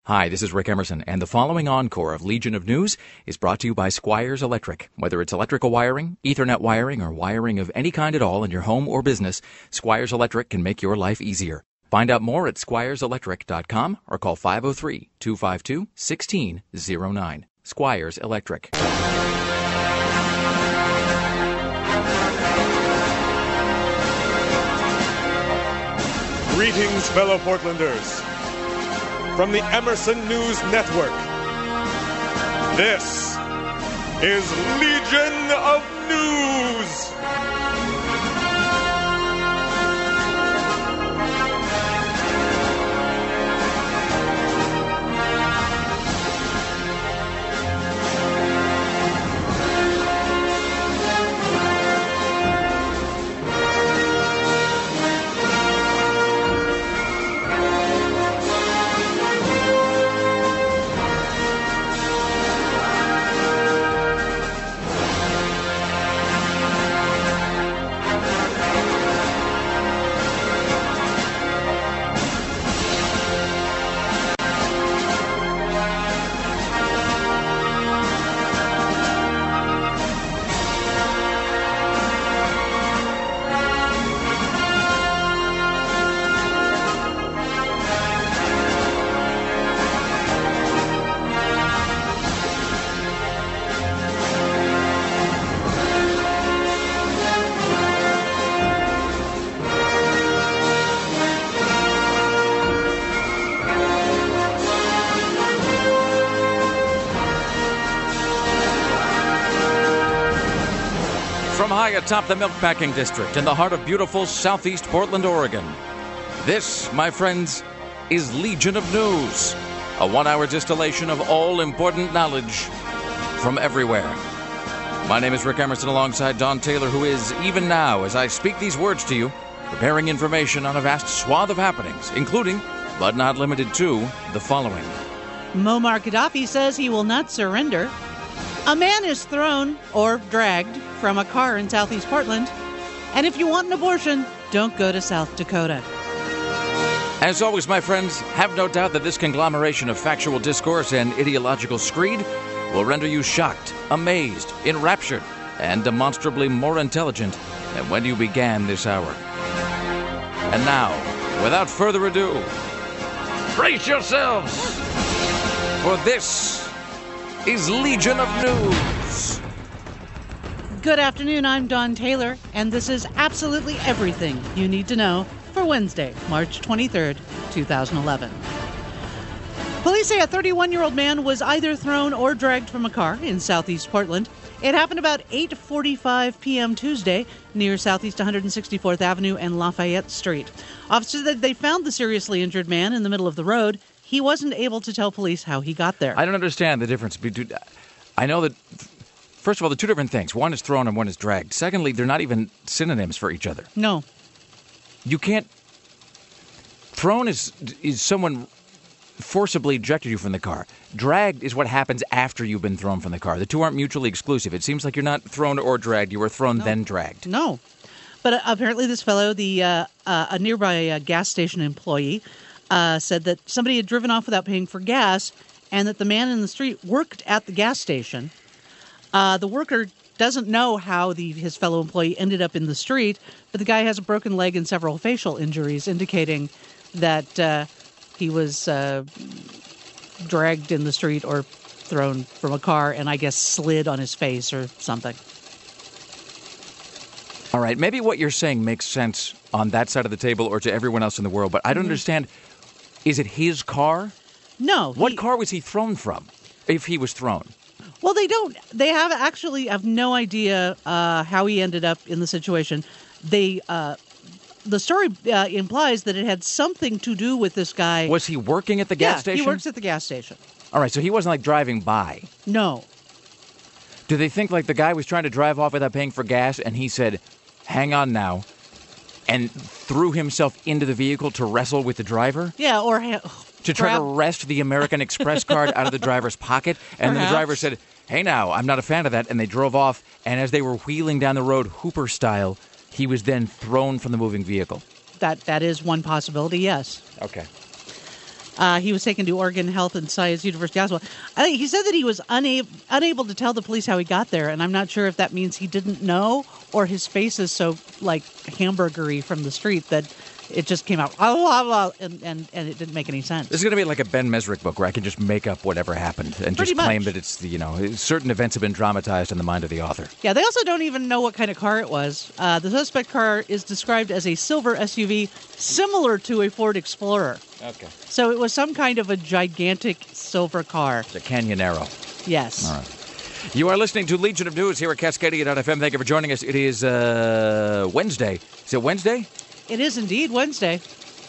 Hi, this is Rick Emerson, and the following encore of Legion of News is brought to you by Squires Electric. Whether it's electrical wiring, Ethernet wiring, or wiring of any kind at all in your home or business, Squires Electric can make your life easier. Find out more at squireselectric.com or call 503-252-1609. Squires Electric. Greetings, fellow Portlanders. From the Emerson News Network, this is Legion of News. From high atop the Milkpacking District in the heart of beautiful southeast Portland, Oregon, this, my friends, is Legion of News, a one-hour distillation of all important knowledge from everywhere. My name is Rick Emerson alongside Don Taylor, who is, even now, as I speak these words to you, preparing information on a vast swath of happenings, including, but not limited to, the following. Muammar Gaddafi says he will not surrender. A man is thrown or dragged from a car in southeast Portland. And if you want an abortion, don't go to South Dakota. As always, my friends, have no doubt that this conglomeration of factual discourse and ideological screed will render you shocked, amazed, enraptured, and demonstrably more intelligent than when you began this hour. And now, without further ado, brace yourselves, for this is Legion of News. Good afternoon, I'm Don Taylor, and this is absolutely everything you need to know for Wednesday, March 23rd, 2011. Police say a 31-year-old man was either thrown or dragged from a car in southeast Portland. It happened about 8:45 p.m. Tuesday near southeast 164th Avenue and Lafayette Street. Officers said they found the seriously injured man in the middle of the road. He wasn't able to tell police how he got there. I don't understand the difference between... I know that, first of all, the two different things. One is thrown and one is dragged. Secondly, they're not even synonyms for each other. No. You can't... Thrown is someone forcibly ejected you from the car. Dragged is what happens after you've been thrown from the car. The two aren't mutually exclusive. It seems like you're not thrown or dragged. You were thrown, then dragged. No. But apparently this fellow, a nearby gas station employee, said that somebody had driven off without paying for gas and that the man in the street worked at the gas station. The worker doesn't know how his fellow employee ended up in the street, but the guy has a broken leg and several facial injuries, indicating that he was dragged in the street or thrown from a car and I guess slid on his face or something. All right, maybe what you're saying makes sense on that side of the table or to everyone else in the world, but I don't understand. Is it his car? No. What car was he thrown from, if he was thrown? Well, they don't. They have no idea how he ended up in the situation. The story implies that it had something to do with this guy. Was he working at the gas station? Yeah, he works at the gas station. All right, so he wasn't like driving by. No. Do they think like the guy was trying to drive off without paying for gas and he said, hang on now, and threw himself into the vehicle to wrestle with the driver? Yeah, or... to try to wrest the American Express card out of the driver's pocket. And then the driver said, hey now, I'm not a fan of that. And they drove off. And as they were wheeling down the road, Hooper style, he was then thrown from the moving vehicle. That is one possibility, yes. Okay. He was taken to Oregon Health and Science University Hospital. He said that he was unable to tell the police how he got there, and I'm not sure if that means he didn't know or his face is so like hamburgery from the street that it just came out and it didn't make any sense. This is going to be like a Ben Mesrick book where I can just make up whatever happened and Pretty just claim much. that it's certain events have been dramatized in the mind of the author. Yeah, they also don't even know what kind of car it was. The suspect car is described as a silver SUV similar to a Ford Explorer. Okay. So it was some kind of a gigantic silver car. It's a Canyonero. Yes. All right. You are listening to Legion of News here at Cascadia.fm. Thank you for joining us. It is Wednesday. Is it Wednesday? It is indeed Wednesday.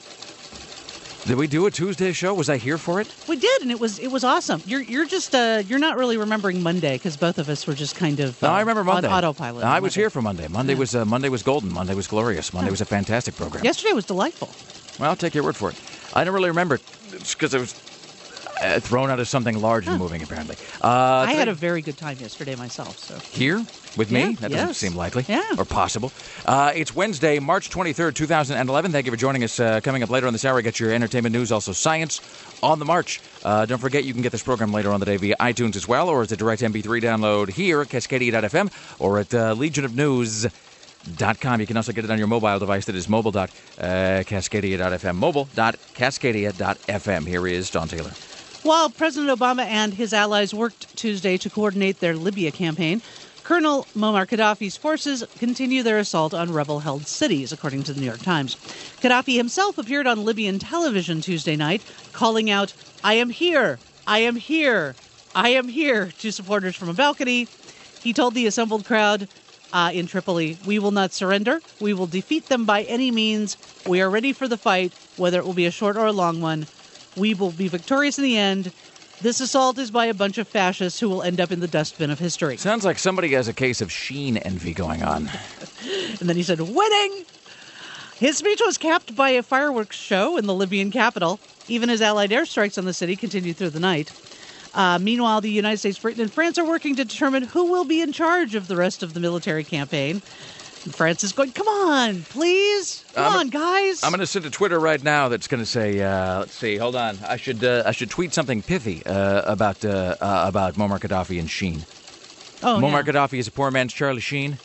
Did we do a Tuesday show? Was I here for it? We did, and it was awesome. You're just you're not really remembering Monday because both of us were just kind of No, I remember Monday. on autopilot. I was here for Monday. Monday was golden. Monday was glorious. Monday was a fantastic program. Yesterday was delightful. Well, I'll take your word for it. I don't really remember because it was thrown out as something large and moving, apparently. I had a very good time yesterday myself. So Here? With me? Yeah, That doesn't yes. seem likely. Yeah. Or possible. It's Wednesday, March 23rd, 2011. Thank you for joining us. Coming up later on this hour, get your entertainment news, also science on the march. Don't forget, you can get this program later on the day via iTunes as well, or as a direct MP3 download here at Cascadia.fm or at legionofnews.com. You can also get it on your mobile device. That is mobile.cascadia.fm. Mobile.cascadia.fm. Here is Don Taylor. while President Obama and his allies worked Tuesday to coordinate their Libya campaign, Colonel Muammar Gaddafi's forces continue their assault on rebel-held cities, according to the New York Times. Gaddafi himself appeared on Libyan television Tuesday night, calling out, "I am here! I am here! I am here!" to supporters from a balcony. He told the assembled crowd in Tripoli, "We will not surrender. We will defeat them by any means. We are ready for the fight, whether it will be a short or a long one. We will be victorious in the end. This assault is by a bunch of fascists who will end up in the dustbin of history." Sounds like somebody has a case of Sheen envy going on. And then he said, "Winning!" His speech was capped by a fireworks show in the Libyan capital. Even as Allied airstrikes on the city continued through the night. Meanwhile, the United States, Britain, and France are working to determine who will be in charge of the rest of the military campaign. And France is going, "Come on, please. Come on, guys." I'm going to send a Twitter right now that's going to say, let's see, hold on. I should tweet something pithy about Muammar Gaddafi and Sheen. Oh, Muammar yeah. Gaddafi is a poor man's Charlie Sheen.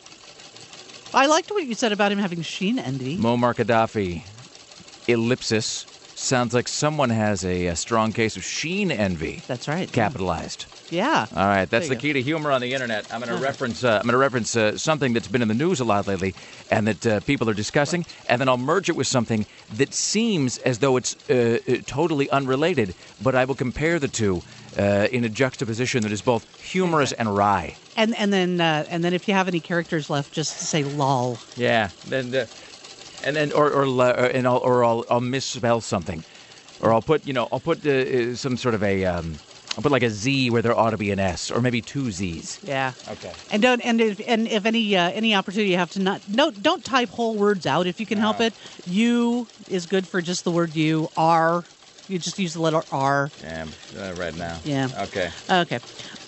I liked what you said about him having Sheen envy. Muammar Gaddafi, ellipsis, sounds like someone has a strong case of Sheen envy. That's right. Capitalized. Yeah. All right, that's There the you key to humor on the internet. I'm going to reference something that's been in the news a lot lately, and that people are discussing, and then I'll merge it with something that seems as though it's totally unrelated, but I will compare the two in a juxtaposition that is both humorous and wry. And then if you have any characters left, just say "lol." Yeah, I'll misspell something, or I'll put some sort of I'll put like a Z where there ought to be an S, or maybe two Z's. Yeah. Okay. And if any opportunity you have to don't type whole words out if you can help it. U is good for just the word U. R, you just use the letter R. Yeah, right now. Yeah. Okay. Okay.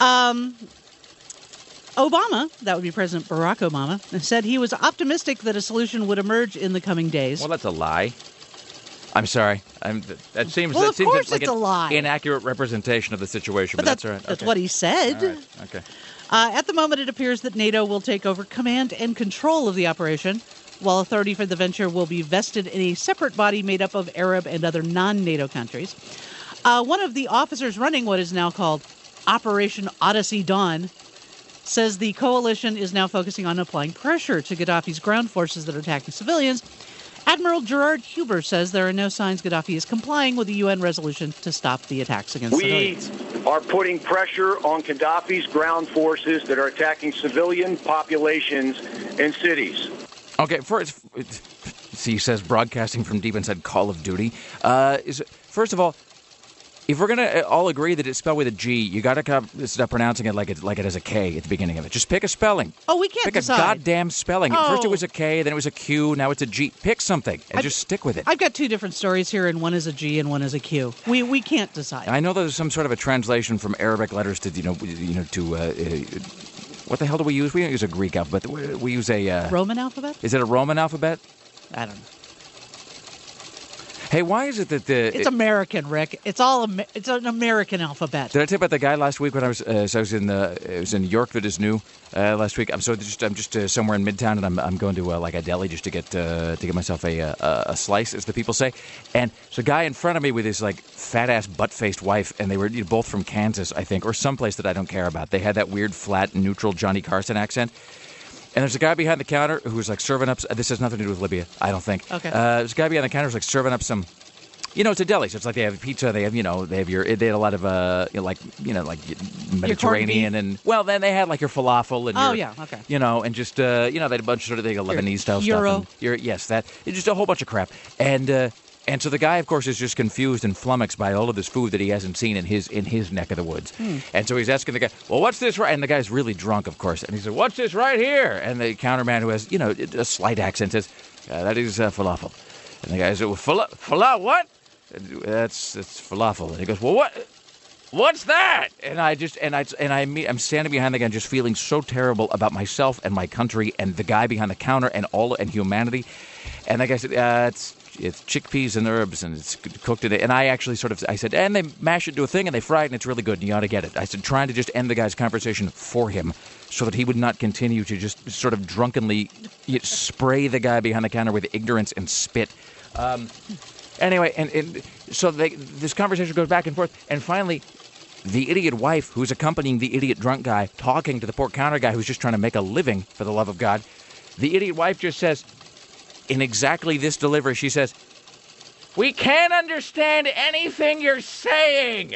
Obama, that would be President Barack Obama, said he was optimistic that a solution would emerge in the coming days. Well, that's a lie. I'm sorry. That seems Well, of course like it's a lie. inaccurate representation of the situation. But that's all right. That's Okay. what he said. All right. Okay. At the moment, it appears that NATO will take over command and control of the operation, while authority for the venture will be vested in a separate body made up of Arab and other non-NATO countries. One of the officers running what is now called Operation Odyssey Dawn says the coalition is now focusing on applying pressure to Gaddafi's ground forces that are attacking civilians. Admiral Gerard Huber says there are no signs Gaddafi is complying with the UN resolution to stop the attacks against civilians. We are putting pressure on Gaddafi's ground forces that are attacking civilian populations and cities. Okay. First, he says broadcasting from deep inside Call of Duty. First of all, if we're going to all agree that it's spelled with a G, you got to stop pronouncing it like it has a K at the beginning of it. Just pick a spelling. Oh, we can't pick decide. a goddamn spelling. Oh. First it was a K, then it was a Q, now it's a G. Pick something and just stick with it. I've got two different stories here, and one is a G and one is a Q. We can't decide. I know there's some sort of a translation from Arabic letters to what the hell do we use? We don't use a Greek alphabet. We use a Roman alphabet? Is it a Roman alphabet? I don't know. Hey, why is it that It's American, Rick. It's it's an American alphabet. Did I tell you about the guy last week when I was in York that is new last week? I'm just somewhere in Midtown, and I'm going to like a deli just to get myself a slice, as the people say. And so a guy in front of me with his like fat ass butt faced wife, and they were both from Kansas, I think, or someplace that I don't care about. They had that weird flat neutral Johnny Carson accent. And there's a guy behind the counter who's like serving up. This has nothing to do with Libya, I don't think. Okay. There's a guy behind the counter who's like serving up some. It's a deli, so it's like they have pizza. They have, they had a lot of like Mediterranean and then they had like your falafel and and just they had a bunch of Lebanese style stuff. Yes, that it's just a whole bunch of crap. And so the guy, of course, is just confused and flummoxed by all of this food that he hasn't seen in his neck of the woods. And so he's asking the guy, well, what's this right? And the guy's really drunk, of course. And he said, what's this right here? And the counterman, who has, a slight accent, says, that is falafel. And the guy said, well, falafel, what? That's falafel. And he goes, well, what's that? And I'm standing behind the guy just feeling so terrible about myself and my country and the guy behind the counter and humanity. And the guy said, it's chickpeas and herbs, and it's cooked in it. And I said, and they mash it into a thing, and they fry it, and it's really good, and you ought to get it. I said, trying to just end the guy's conversation for him so that he would not continue to just sort of drunkenly spray the guy behind the counter with ignorance and spit. Anyway, and so this conversation goes back and forth, and finally, the idiot wife, who's accompanying the idiot drunk guy, talking to the poor counter guy who's just trying to make a living, for the love of God, the idiot wife just says, in exactly this delivery, she says, we can't understand anything you're saying.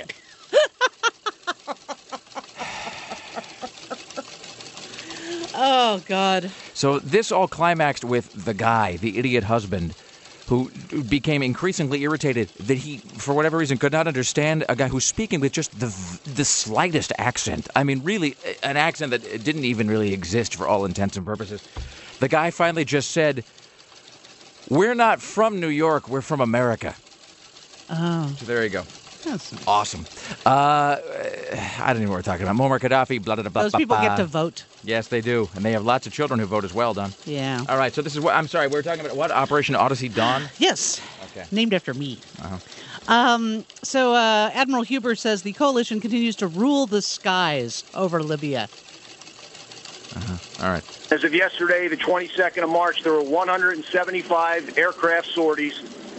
Oh, God. So this all climaxed with the guy, the idiot husband, who became increasingly irritated that he, for whatever reason, could not understand a guy who's speaking with just the slightest accent. I mean, really, an accent that didn't even really exist for all intents and purposes. The guy finally just said, we're not from New York, we're from America. Oh. So there you go. That's awesome. I don't even know what we're talking about. Muammar Gaddafi, blah, blah, blah, those people get to vote. Yes, they do. And they have lots of children who vote as well, Don. Yeah. All right, so this is what, I'm sorry, we're talking about what? Operation Odyssey Dawn? Yes. Okay. Named after me. Uh-huh. So Admiral Huber says the coalition continues to rule the skies over Libya. Uh-huh. All right. As of yesterday, the 22nd of March, there were 175 aircraft sorties,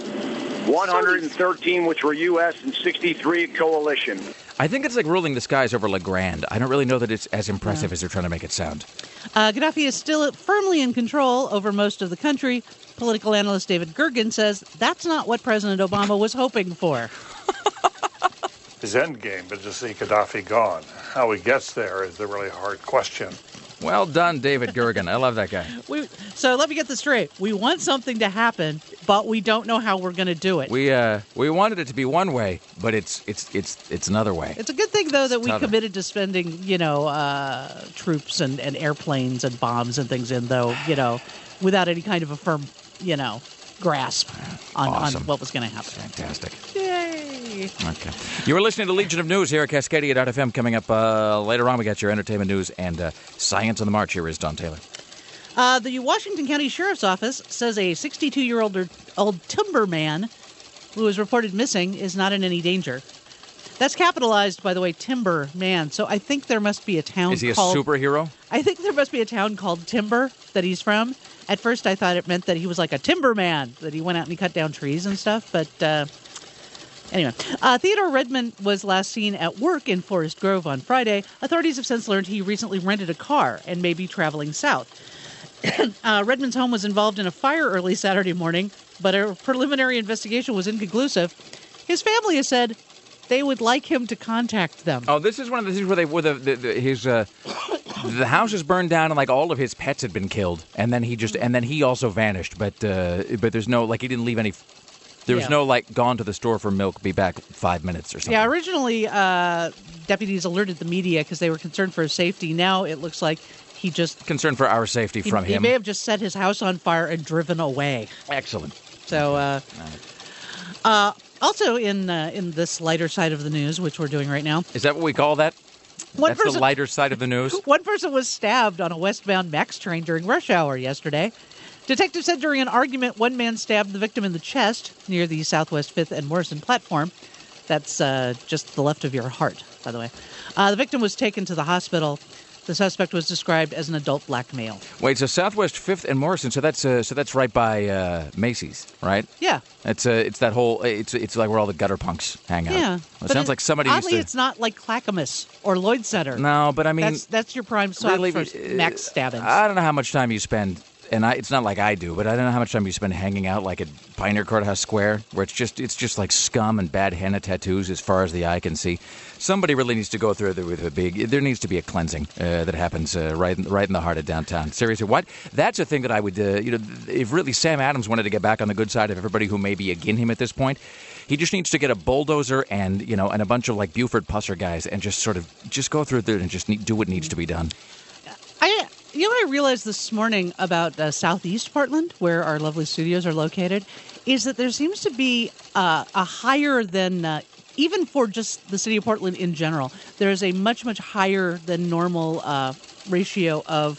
113 which were U.S. and 63 coalition. I think it's like ruling the skies over LeGrand. I don't really know that it's as impressive as they're trying to make it sound. Gaddafi is still firmly in control over most of the country. Political analyst David Gergen says that's not what President Obama was hoping for. His end game is to see Gaddafi gone. How he gets there is the really hard question. Well done, David Gergen. I love that guy. So let me get this straight. We want something to happen, but we don't know how we're going to do it. We wanted it to be one way, but it's another way. It's a good thing, though, that we committed to spending, troops and airplanes and bombs and things in, though, without any kind of a firm, grasp on what was going to happen. Fantastic. Yay. Okay. You were listening to Legion of News here at Cascadia.fm. Coming up later on, we got your entertainment news and Science on the March. Here is Don Taylor. The Washington County Sheriff's Office says a 62-year-old timberman who was reported missing is not in any danger. That's capitalized, by the way, Timber Man. So I think there must be a town called... Is he a superhero? I think there must be a town called Timber that he's from. At first I thought it meant that he was like a timber man, that he went out and he cut down trees and stuff. But anyway, Theodore Redmond was last seen at work in Forest Grove on Friday. Authorities have since learned he recently rented a car and may be traveling south. Redmond's home was involved in a fire early Saturday morning, but a preliminary investigation was inconclusive. His family has said they would like him to contact them. Oh, this is one of the things where the house is burned down and like all of his pets had been killed, and then he also vanished. But there's no he didn't leave any. There was no gone to the store for milk, be back 5 minutes or something. Yeah, originally deputies alerted the media because they were concerned for his safety. Now it looks like he just concerned for our safety from him. He may have just set his house on fire and driven away. Excellent. So. Also, in this lighter side of the news, which we're doing right now. Is that what we call that? That's the lighter side of the news? One person was stabbed on a westbound MAX train during rush hour yesterday. Detectives said during an argument, one man stabbed the victim in the chest near the Southwest 5th and Morrison platform. That's just to the left of your heart, by the way. The victim was taken to the hospital. The suspect was described as an adult black male. Wait, so Southwest 5th and Morrison, so that's right by Macy's, right? Yeah. It's that whole, it's like where all the gutter punks hang out. Yeah. It sounds like somebody oddly, used to... it's not like Clackamas or Lloyd Center. No, but I mean... That's your prime spot really, for max stabbings. I don't know how much time you spend, and it's not like I do, but I don't know how much time you spend hanging out like at Pioneer Courthouse Square, where it's just like scum and bad henna tattoos as far as the eye can see. Somebody really needs to go through there with there needs to be a cleansing that happens right in the heart of downtown. Seriously, what? That's a thing that I would, if really Sam Adams wanted to get back on the good side of everybody who may be against him at this point, he just needs to get a bulldozer and a bunch of like Buford Pusser guys and just go through there and just do what needs to be done. I realized this morning about Southeast Portland, where our lovely studios are located, is that there seems to be a higher than, even for just the city of Portland in general, there is a much, much higher than normal ratio of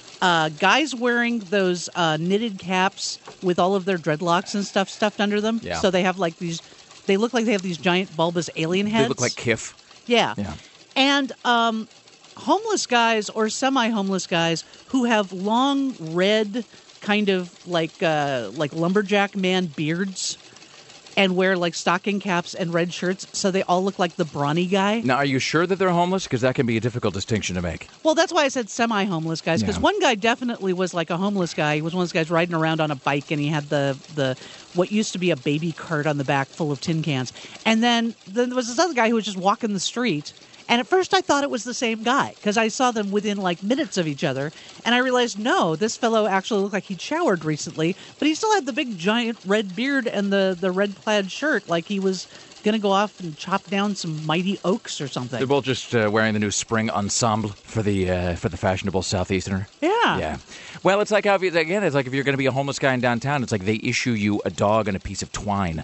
guys wearing those knitted caps with all of their dreadlocks and stuff stuffed under them. Yeah. So they have like they look like they have these giant bulbous alien heads. They look like Kif. Yeah. Yeah. And homeless guys or semi-homeless guys who have long red kind of like lumberjack man beards and wear like stocking caps and red shirts, so they all look like the brawny guy. Now, are you sure that they're homeless? Because that can be a difficult distinction to make. Well, that's why I said semi-homeless guys, because one guy definitely was like a homeless guy. He was one of those guys riding around on a bike, and he had the what used to be a baby cart on the back full of tin cans. And then there was this other guy who was just walking the street. And at first I thought it was the same guy because I saw them within like minutes of each other. And I realized, no, this fellow actually looked like he'd showered recently, but he still had the big giant red beard and the red plaid shirt like he was going to go off and chop down some mighty oaks or something. They're both just wearing the new spring ensemble for the fashionable Southeasterner. Yeah. Yeah. Well, it's like how, again, it's like if you're going to be a homeless guy in downtown, it's like they issue you a dog and a piece of twine.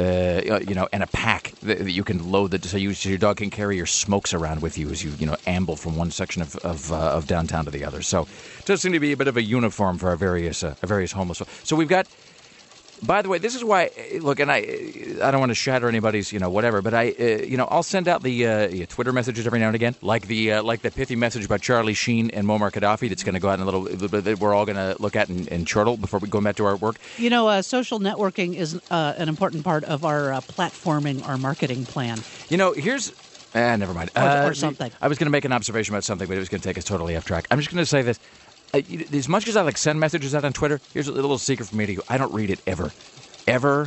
And a pack that you can load so your dog can carry your smokes around with you as you amble from one section of downtown to the other. So it does seem to be a bit of a uniform for our various homeless. So we've got. By the way, this is why. Look, and I don't want to shatter anybody's whatever, but I'll send out the Twitter messages every now and again, like the pithy message about Charlie Sheen and Muammar Gaddafi that's going to go out in a little bit that we're all going to look at and chortle before we go back to our work. Social networking is an important part of our platforming, our marketing plan. Here's. Never mind. Or something. I was going to make an observation about something, but it was going to take us totally off track. I'm just going to say this. As much as I send messages out on Twitter, here's a little secret from me to you. I don't read it ever. Ever.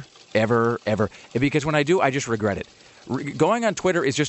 Because when I do, I just regret it. Going on Twitter is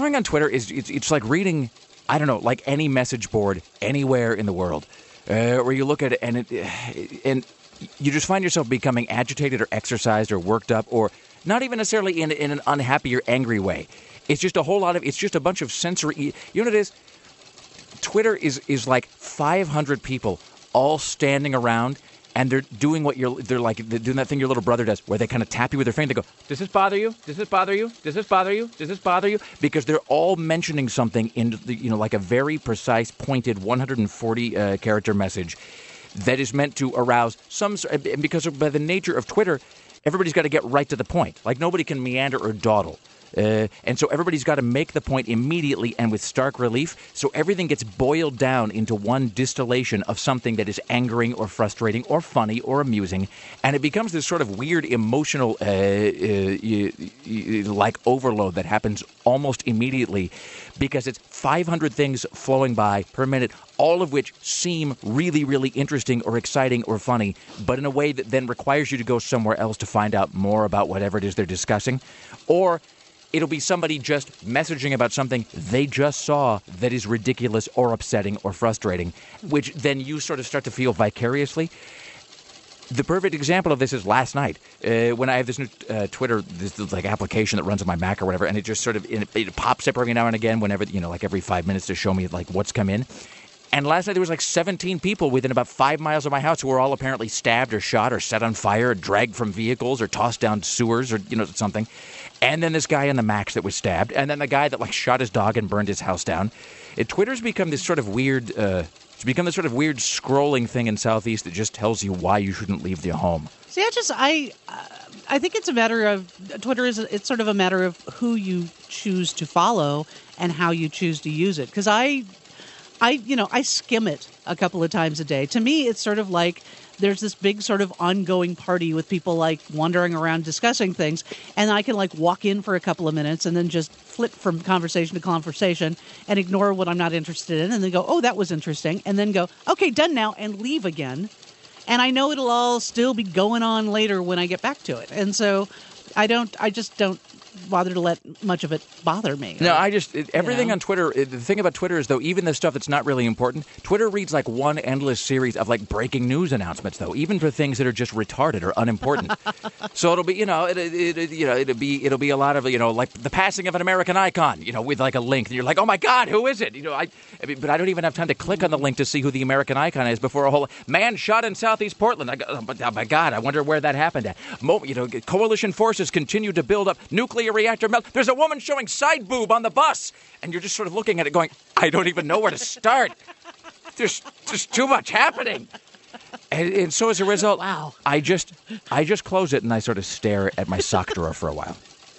it's like reading, I don't know, like any message board anywhere in the world, where you look at it and you just find yourself becoming agitated or exercised or worked up, or not even necessarily in an unhappy or angry way. It's just it's just a bunch of sensory. You know what it is? Twitter is like 500 people all standing around, and they're doing they're doing that thing your little brother does, where they kind of tap you with their finger. They go, "Does this bother you? Does this bother you? Does this bother you? Does this bother you?" Because they're all mentioning something in like a very precise, pointed 140 character message that is meant to arouse some. Because by the nature of Twitter, everybody's got to get right to the point. Like nobody can meander or dawdle. And so everybody's got to make the point immediately and with stark relief. So everything gets boiled down into one distillation of something that is angering or frustrating or funny or amusing. And it becomes this sort of weird emotional like overload that happens almost immediately because it's 500 things flowing by per minute, all of which seem really, really interesting or exciting or funny, but in a way that then requires you to go somewhere else to find out more about whatever it is they're discussing. Or it'll be somebody just messaging about something they just saw that is ridiculous or upsetting or frustrating, which then you sort of start to feel vicariously. The perfect example of this is last night when I have this new Twitter, this like application that runs on my Mac or whatever, and it just sort of it pops up every now and again whenever, like every 5 minutes to show me like what's come in. And last night there was like 17 people within about 5 miles of my house who were all apparently stabbed or shot or set on fire or dragged from vehicles or tossed down sewers or something. And then this guy in the Max that was stabbed, and then the guy that shot his dog and burned his house down. Twitter's become this sort of weird It's become this sort of weird scrolling thing in Southeast that just tells you why you shouldn't leave your home. See, I think it's a matter of Twitter it's sort of a matter of who you choose to follow and how you choose to use it. Because I skim it a couple of times a day. To me, it's sort of like there's this big sort of ongoing party with people like wandering around discussing things, and I can like walk in for a couple of minutes and then just flip from conversation to conversation and ignore what I'm not interested in, and then go, oh, that was interesting, and then go, okay, done now, and leave again. And I know it'll all still be going on later when I get back to it. And so I just don't bother to let much of it bother me. No, everything on Twitter, the thing about Twitter is, though, even the stuff that's not really important, Twitter reads like one endless series of like breaking news announcements, though, even for things that are just retarded or unimportant. So it'll be, it'll be a lot of, like the passing of an American icon, with like a link, and you're like, oh my God, who is it? But I don't even have time to click on the link to see who the American icon is before a whole man shot in Southeast Portland. I go, oh my God, I wonder where that happened at. Coalition forces continue to build up nuclear reactor melt. There's a woman showing side boob on the bus, and you're just sort of looking at it going, I don't even know where to start. There's too much happening. And so as a result, wow. I just close it and I sort of stare at my sock drawer for a while.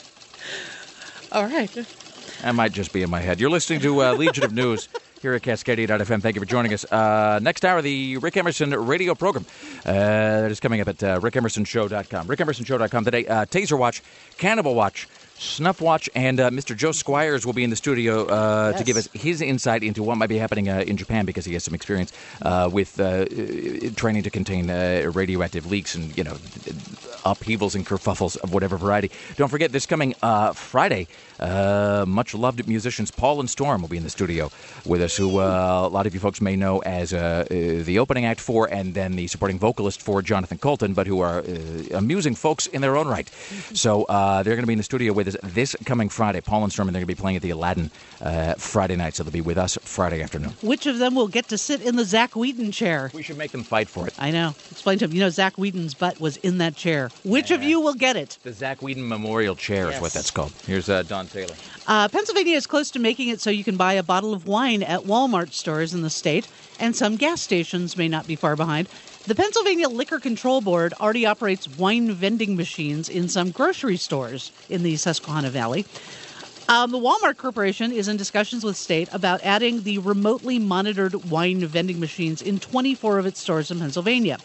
All right. That might just be in my head. You're listening to Legion of News here at Cascadia.fm. Thank you for joining us. Next hour, the Rick Emerson radio program that is coming up at rickemersonshow.com. rickemersonshow.com today. Taser Watch, Cannibal Watch, Snuff Watch, and Mr. Joe Squires will be in the studio to give us his insight into what might be happening in Japan, because he has some experience with training to contain radioactive leaks and, upheavals and kerfuffles of whatever variety. Don't forget, this coming Friday, much-loved musicians Paul and Storm will be in the studio with us, who a lot of you folks may know as the opening act for and then the supporting vocalist for Jonathan Colton, but who are amusing folks in their own right. So they're going to be in the studio with us this coming Friday. Paul and Storm, and they're going to be playing at the Aladdin Friday night, so they'll be with us Friday afternoon. Which of them will get to sit in the Zach Whedon chair? We should make them fight for it. I know. Explain to him, Zach Whedon's butt was in that chair. Which of you will get it? The Zach Whedon Memorial Chair is what that's called. Here's Don Taylor. Pennsylvania is close to making it so you can buy a bottle of wine at Walmart stores in the state, and some gas stations may not be far behind. The Pennsylvania Liquor Control Board already operates wine vending machines in some grocery stores in the Susquehanna Valley. The Walmart Corporation is in discussions with state about adding the remotely monitored wine vending machines in 24 of its stores in Pennsylvania.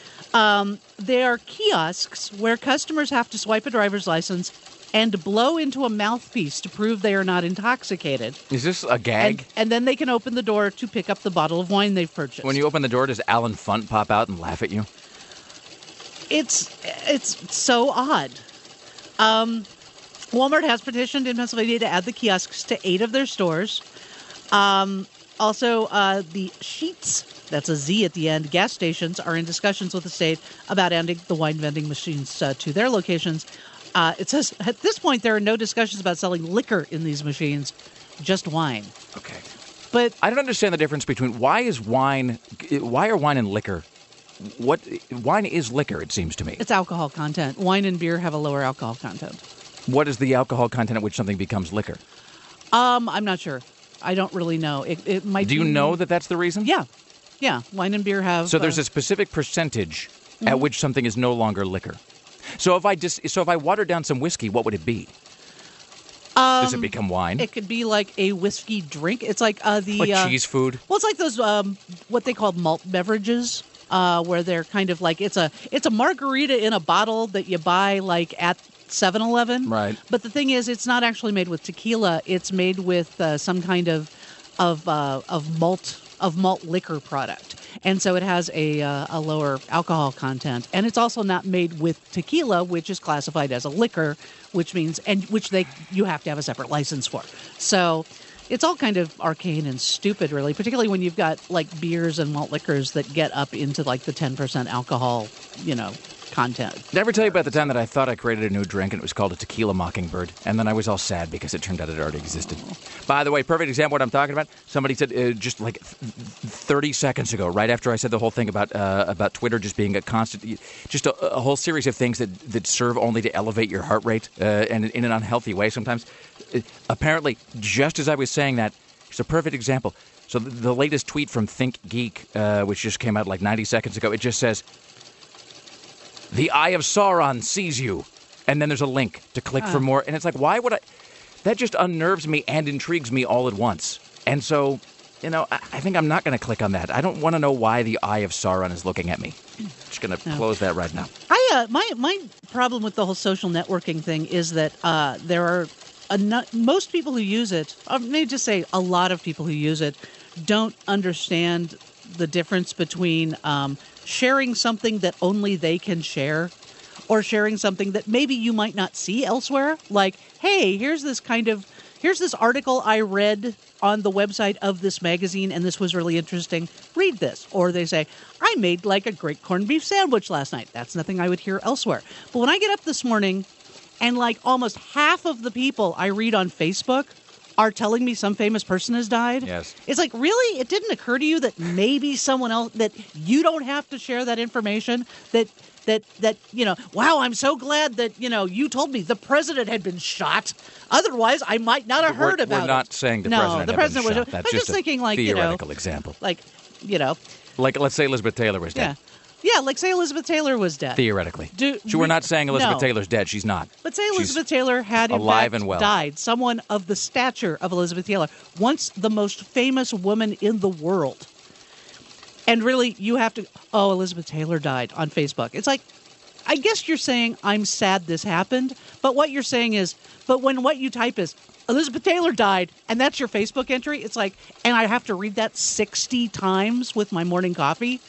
They are kiosks where customers have to swipe a driver's license and blow into a mouthpiece to prove they are not intoxicated. Is this a gag? And then they can open the door to pick up the bottle of wine they've purchased. When you open the door, does Alan Funt pop out and laugh at you? It's so odd. Walmart has petitioned in Pennsylvania to add the kiosks to 8 of their stores. Also, the Sheetz, that's a Z at the end, gas stations are in discussions with the state about adding the wine vending machines to their locations. It says at this point there are no discussions about selling liquor in these machines, just wine. Okay. But I don't understand the difference between why are wine and liquor? Wine is liquor, it seems to me. It's alcohol content. Wine and beer have a lower alcohol content. What is the alcohol content at which something becomes liquor? I'm not sure. I don't really know. It might. Do you know that that's the reason? Yeah. Wine and beer have. So there's a specific percentage at which something is no longer liquor. So if I watered down some whiskey, what would it be? Does it become wine? It could be like a whiskey drink. It's like like cheese food. Well, it's like those what they call malt beverages, where they're kind of like it's a margarita in a bottle that you buy like at 7-Eleven. Right. But the thing is, it's not actually made with tequila. It's made with some kind of malt liquor product. And so it has a lower alcohol content. And it's also not made with tequila, which is classified as a liquor, which means you have to have a separate license for. So it's all kind of arcane and stupid, really, particularly when you've got like beers and malt liquors that get up into like the 10% alcohol, content. Did I ever tell you about the time that I thought I created a new drink and it was called a tequila mockingbird? And then I was all sad because it turned out it already existed. By the way, perfect example of what I'm talking about. Somebody said just like 30 seconds ago, right after I said the whole thing about Twitter just being a constant, just a whole series of things that serve only to elevate your heart rate and in an unhealthy way sometimes. Apparently, just as I was saying that, it's a perfect example. So the latest tweet from ThinkGeek, which just came out like 90 seconds ago, it just says, "The Eye of Sauron sees you." And then there's a link to click for more. And it's like, why would I? That just unnerves me and intrigues me all at once. And so, I think I'm not going to click on that. I don't want to know why the Eye of Sauron is looking at me. I'm just going to close that right now. My problem with the whole social networking thing is that there are most people who use it, or maybe just say a lot of people who use it, don't understand the difference between sharing something that only they can share or sharing something that maybe you might not see elsewhere. Like, hey, here's this article I read on the website of this magazine, and this was really interesting. Read this. Or they say, I made like a great corned beef sandwich last night. That's nothing I would hear elsewhere. But when I get up this morning and like almost half of the people I read on Facebook are telling me some famous person has died. Yes. It's like, really? It didn't occur to you that maybe someone else, that you don't have to share that information, that wow, I'm so glad that, you told me the president had been shot. Otherwise, I might not have heard about it. We're not saying the president had been shot. That's I'm just thinking, like, theoretical example. Like, Like, let's say Elizabeth Taylor was dead. Yeah, like say Elizabeth Taylor was dead. Theoretically. We're not saying Elizabeth Taylor's dead. She's not. But say Elizabeth Taylor had, in alive fact, and well. died. Someone of the stature of Elizabeth Taylor. Once the most famous woman in the world. And really, you have to, Elizabeth Taylor died on Facebook. It's like, I guess you're saying, I'm sad this happened. But what you're saying is, but when what you type is, Elizabeth Taylor died, and that's your Facebook entry, it's like, and I have to read that 60 times with my morning coffee.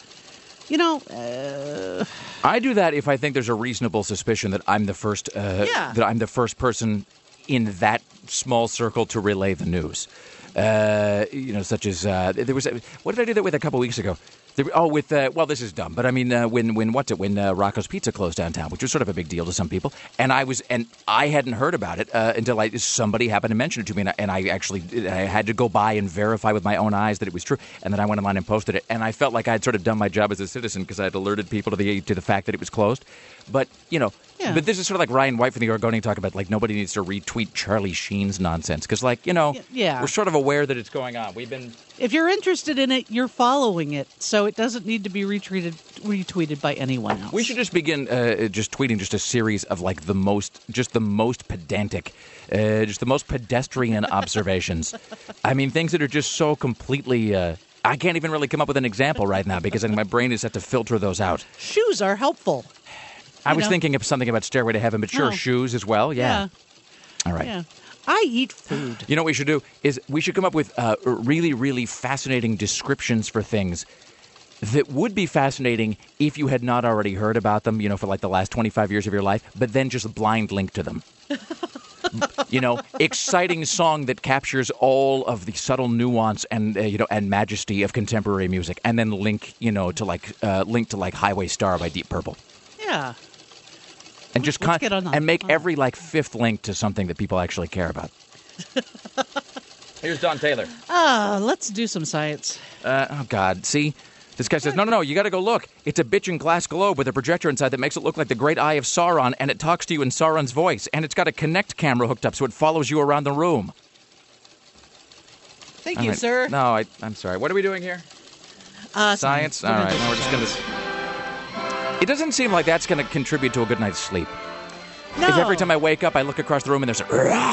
I do that if I think there's a reasonable suspicion that I'm the first that I'm the first person in that small circle to relay the news. Such as there was. What did I do that with a couple weeks ago? This is dumb, but I mean, when Rocco's Pizza closed downtown, which was sort of a big deal to some people, and I hadn't heard about it until somebody happened to mention it to me, and I had to go by and verify with my own eyes that it was true, and then I went online and posted it, and I felt like I'd sort of done my job as a citizen because I had alerted people to the fact that it was closed, but But this is sort of like Ryan White from the Oregonian talking about, like, nobody needs to retweet Charlie Sheen's nonsense because, like, we're sort of aware that it's going on. If you're interested in it, you're following it, so it doesn't need to be retweeted by anyone else. We should just begin just tweeting just a series of, like, the most pedantic, just the most pedestrian observations. I mean, things that are just so completely... I can't even really come up with an example right now because my brain is set to filter those out. Shoes are helpful. I was thinking of something about Stairway to Heaven, but sure, shoes as well. Yeah. All right. Yeah. I eat food. You know what we should do is we should come up with really, really fascinating descriptions for things that would be fascinating if you had not already heard about them, for like the last 25 years of your life, but then just blind link to them. Exciting song that captures all of the subtle nuance and and majesty of contemporary music, and then link to Highway Star by Deep Purple. Yeah. And just make every fifth link to something that people actually care about. Here's Don Taylor. Let's do some science. Oh God, see? This guy says, no, you got to go look. It's a bitchin' glass globe with a projector inside that makes it look like the great eye of Sauron, and it talks to you in Sauron's voice, and it's got a Kinect camera hooked up so it follows you around the room. Thank you, sir. No, I'm sorry. What are we doing here? Science? All right, now we're just going to... It doesn't seem like that's going to contribute to a good night's sleep. No. If every time I wake up, I look across the room and there's a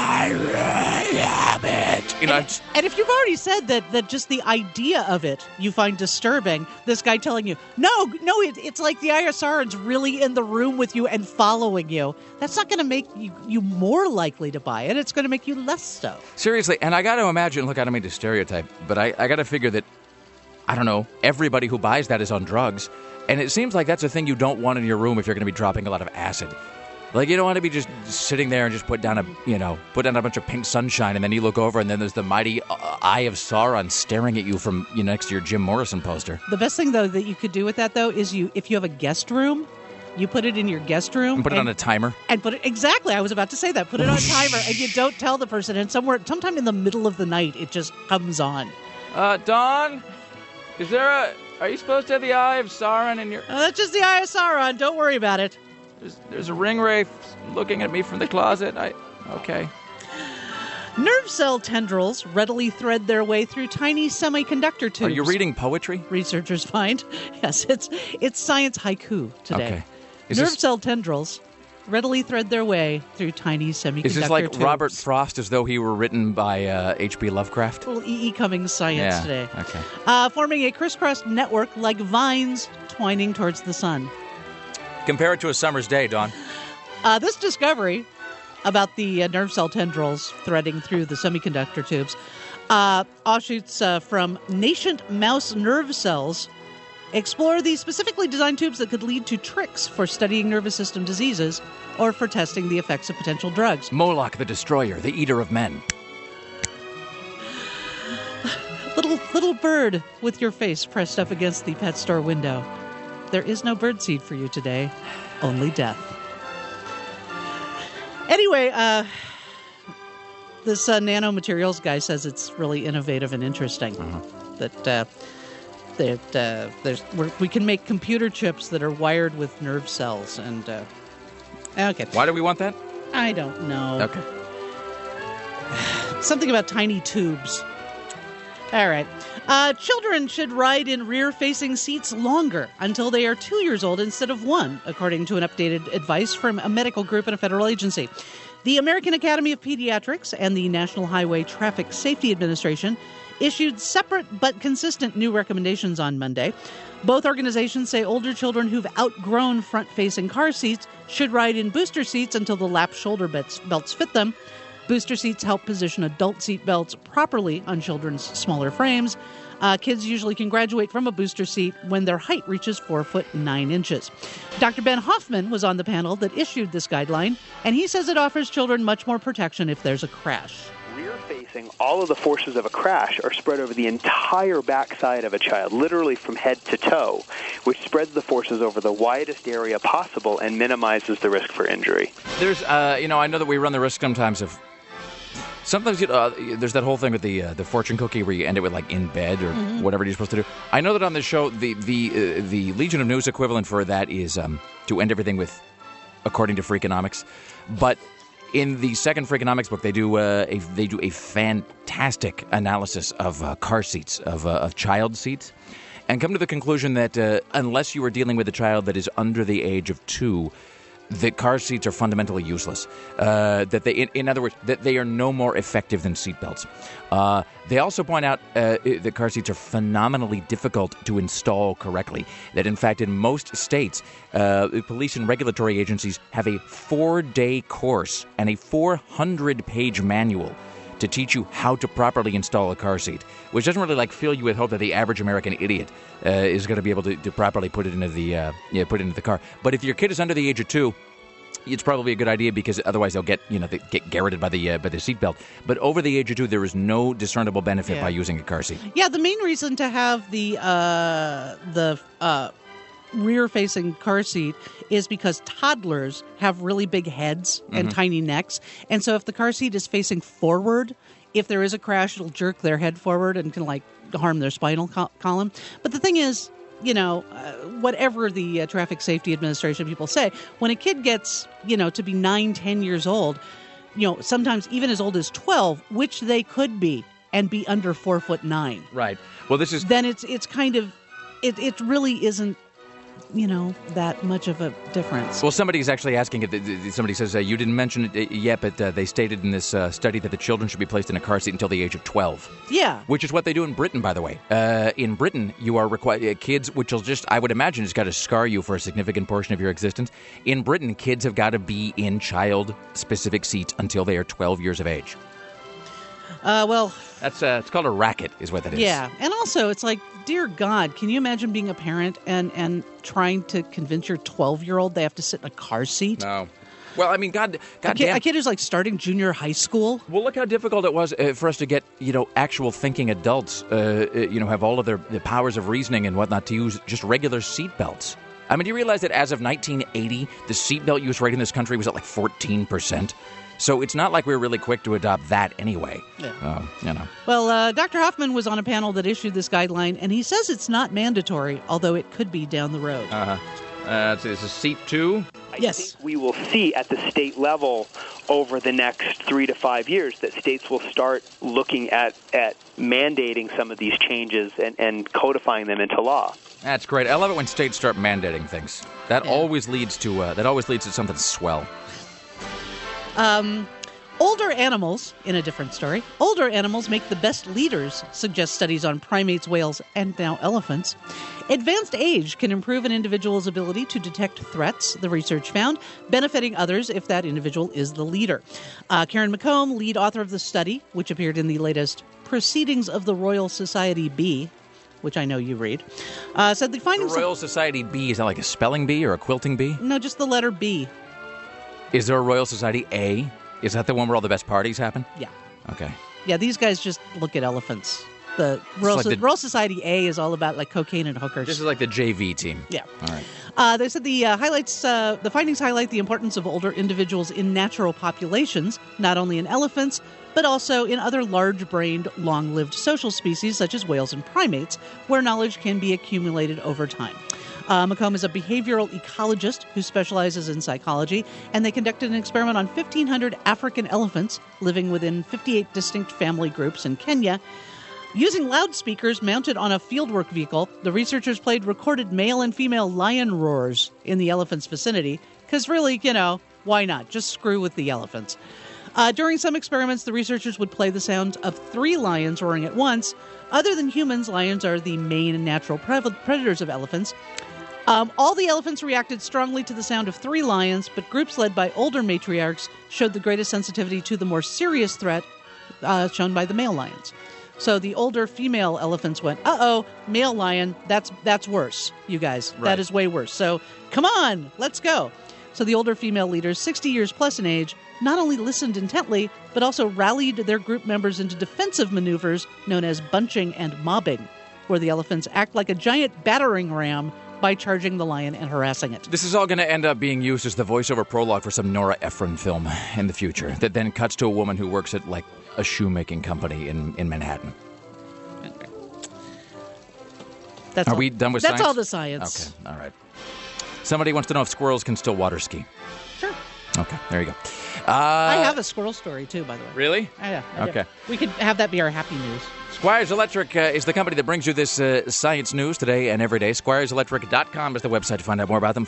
rabbit. And if you've already said that just the idea of it you find disturbing, this guy telling you, no, it's like the Eye of Sauron's really in the room with you and following you. That's not going to make you more likely to buy it. It's going to make you less so. Seriously, and I got to imagine, look, I don't mean to stereotype, but I got to figure that, I don't know, everybody who buys that is on drugs. And it seems like that's a thing you don't want in your room if you're going to be dropping a lot of acid. Like, you don't want to be just sitting there and just put down a bunch of pink sunshine, and then you look over and then there's the mighty Eye of Sauron staring at you from next to your Jim Morrison poster. The best thing, though, that you could do with that, though, is if you have a guest room, you put it in your guest room. And put it on a timer. And exactly, I was about to say that. Put it on a timer, and you don't tell the person, and sometime in the middle of the night, it just comes on. Dawn, are you supposed to have the Eye of Sauron in your... that's just the Eye of Sauron. Don't worry about it. There's a ring wraith looking at me from the closet. Okay. Nerve cell tendrils readily thread their way through tiny semiconductor tubes. Are you reading poetry? Researchers find. Yes, it's science haiku today. Okay. Nerve cell tendrils readily thread their way through tiny semiconductor tubes. Is this like Robert Frost as though he were written by H.P. Lovecraft? A little E.E. Cummings science today. Okay. Forming a crisscross network like vines twining towards the sun. Compare it to a summer's day, Dawn. This discovery about the nerve cell tendrils threading through the semiconductor tubes offshoots from nascent mouse nerve cells explore the specifically designed tubes that could lead to tricks for studying nervous system diseases or for testing the effects of potential drugs. Moloch the Destroyer, the eater of men. Little bird with your face pressed up against the pet store window. There is no birdseed for you today, only death. Anyway, this nanomaterials guy says it's really innovative and interesting. That we can make computer chips that are wired with nerve cells. And okay, Why do we want that? I don't know. Okay. Something about tiny tubes. All right. Children should ride in rear-facing seats longer until they are 2 years old instead of 1, according to an updated advice from a medical group and a federal agency. The American Academy of Pediatrics and the National Highway Traffic Safety Administration issued separate but consistent new recommendations on Monday. Both organizations say older children who've outgrown front-facing car seats should ride in booster seats until the lap shoulder belts fit them. Booster seats help position adult seat belts properly on children's smaller frames. Kids usually can graduate from a booster seat when their height reaches 4 foot 9 inches. Dr. Ben Hoffman was on the panel that issued this guideline, and he says it offers children much more protection if there's a crash. Rear-facing, all of the forces of a crash are spread over the entire backside of a child, literally from head to toe, which spreads the forces over the widest area possible and minimizes the risk for injury. There's, I know that we run the risk sometimes of. Sometimes there's that whole thing with the fortune cookie where you end it with like in bed or whatever you're supposed to do. I know that on this show, the Legion of News equivalent for that is to end everything with according to Freakonomics. But in the second Freakonomics book, they do a fantastic analysis of car seats, of child seats, and come to the conclusion that unless you are dealing with a child that is under the age of 2. The car seats are fundamentally useless. In other words, that they are no more effective than seatbelts. They also point out that car seats are phenomenally difficult to install correctly. That, in fact, in most states, police and regulatory agencies have a 4-day course and a 400-page manual to teach you how to properly install a car seat, which doesn't really fill you with hope that the average American idiot is going to be able to properly put it into the car. But if your kid is under the age of 2, it's probably a good idea because otherwise they'll get garroted by the seatbelt. But over the age of 2, there is no discernible benefit by using a car seat. Yeah, the main reason to have the rear-facing car seat is because toddlers have really big heads and tiny necks. And so if the car seat is facing forward, if there is a crash, it'll jerk their head forward and can harm their spinal column. But the thing is, whatever the Traffic Safety Administration people say, when a kid gets, to be 9, 10 years old, sometimes even as old as 12, which they could be, and be under 4 foot 9. Right. Well, this is... Then it's kind of... It really isn't that much of a difference. Well, somebody is actually asking it. Somebody says, you didn't mention it yet, but they stated in this study that the children should be placed in a car seat until the age of 12. Yeah. Which is what they do in Britain, by the way. In Britain, you are required, kids, which will just, I would imagine, has got to scar you for a significant portion of your existence. In Britain, kids have got to be in child-specific seats until they are 12 years of age. That's it's called a racket, is what that is. Yeah, and also it's like, dear God, can you imagine being a parent and trying to convince your 12-year-old they have to sit in a car seat? No. Well, I mean, God damn. A kid who's starting junior high school. Well, look how difficult it was for us to get, actual thinking adults, have all of the powers of reasoning and whatnot to use just regular seat belts. I mean, do you realize that as of 1980, the seatbelt use rate in this country was at 14%? So it's not like we were really quick to adopt that anyway. Yeah. Well, Dr. Hoffman was on a panel that issued this guideline, and he says it's not mandatory, although it could be down the road. It's a seat 2? Yes. I think we will see at the state level over the next 3 to 5 years that states will start looking at mandating some of these changes and codifying them into law. That's great. I love it when states start mandating things. That always leads to something swell. Older animals, in a different story, older animals make the best leaders, suggest studies on primates, whales, and now elephants. Advanced age can improve an individual's ability to detect threats, the research found, benefiting others if that individual is the leader. Karen McComb, lead author of the study, which appeared in the latest Proceedings of the Royal Society B, which I know you read, said the findings... The Royal Society B, is that like a spelling bee or a quilting bee? No, just the letter B. Is there a Royal Society A? Is that the one where all the best parties happen? Yeah. Okay. Yeah, these guys just look at elephants. The Royal Society A is all about like cocaine and hookers. This is like the JV team. Yeah. All right. They said the findings highlight the importance of older individuals in natural populations, not only in elephants, but also in other large-brained, long-lived social species such as whales and primates, where knowledge can be accumulated over time. McComb is a behavioral ecologist who specializes in psychology, and they conducted an experiment on 1,500 African elephants living within 58 distinct family groups in Kenya. Using loudspeakers mounted on a fieldwork vehicle, the researchers played recorded male and female lion roars in the elephant's vicinity, because really, why not? Just screw with the elephants. During some experiments, the researchers would play the sound of 3 lions roaring at once. Other than humans, lions are the main and natural predators of elephants. All the elephants reacted strongly to the sound of 3 lions, but groups led by older matriarchs showed the greatest sensitivity to the more serious threat shown by the male lions. So the older female elephants went, male lion, that's worse, you guys. Right. That is way worse. So come on, let's go. So the older female leaders, 60 years plus in age, not only listened intently, but also rallied their group members into defensive maneuvers known as bunching and mobbing, where the elephants act like a giant battering ram by charging the lion and harassing it. This is all going to end up being used as the voiceover prologue for some Nora Ephron film in the future that then cuts to a woman who works at, like, a shoemaking company in Manhattan. Okay. Are we done with science? That's all the science. Okay, all right. Somebody wants to know if squirrels can still water ski. Sure. Okay, there you go. I have a squirrel story, too, by the way. Really? Yeah. Okay. We could have that be our happy news. Squires Electric is the company that brings you this science news today and every day. SquiresElectric.com is the website to find out more about them.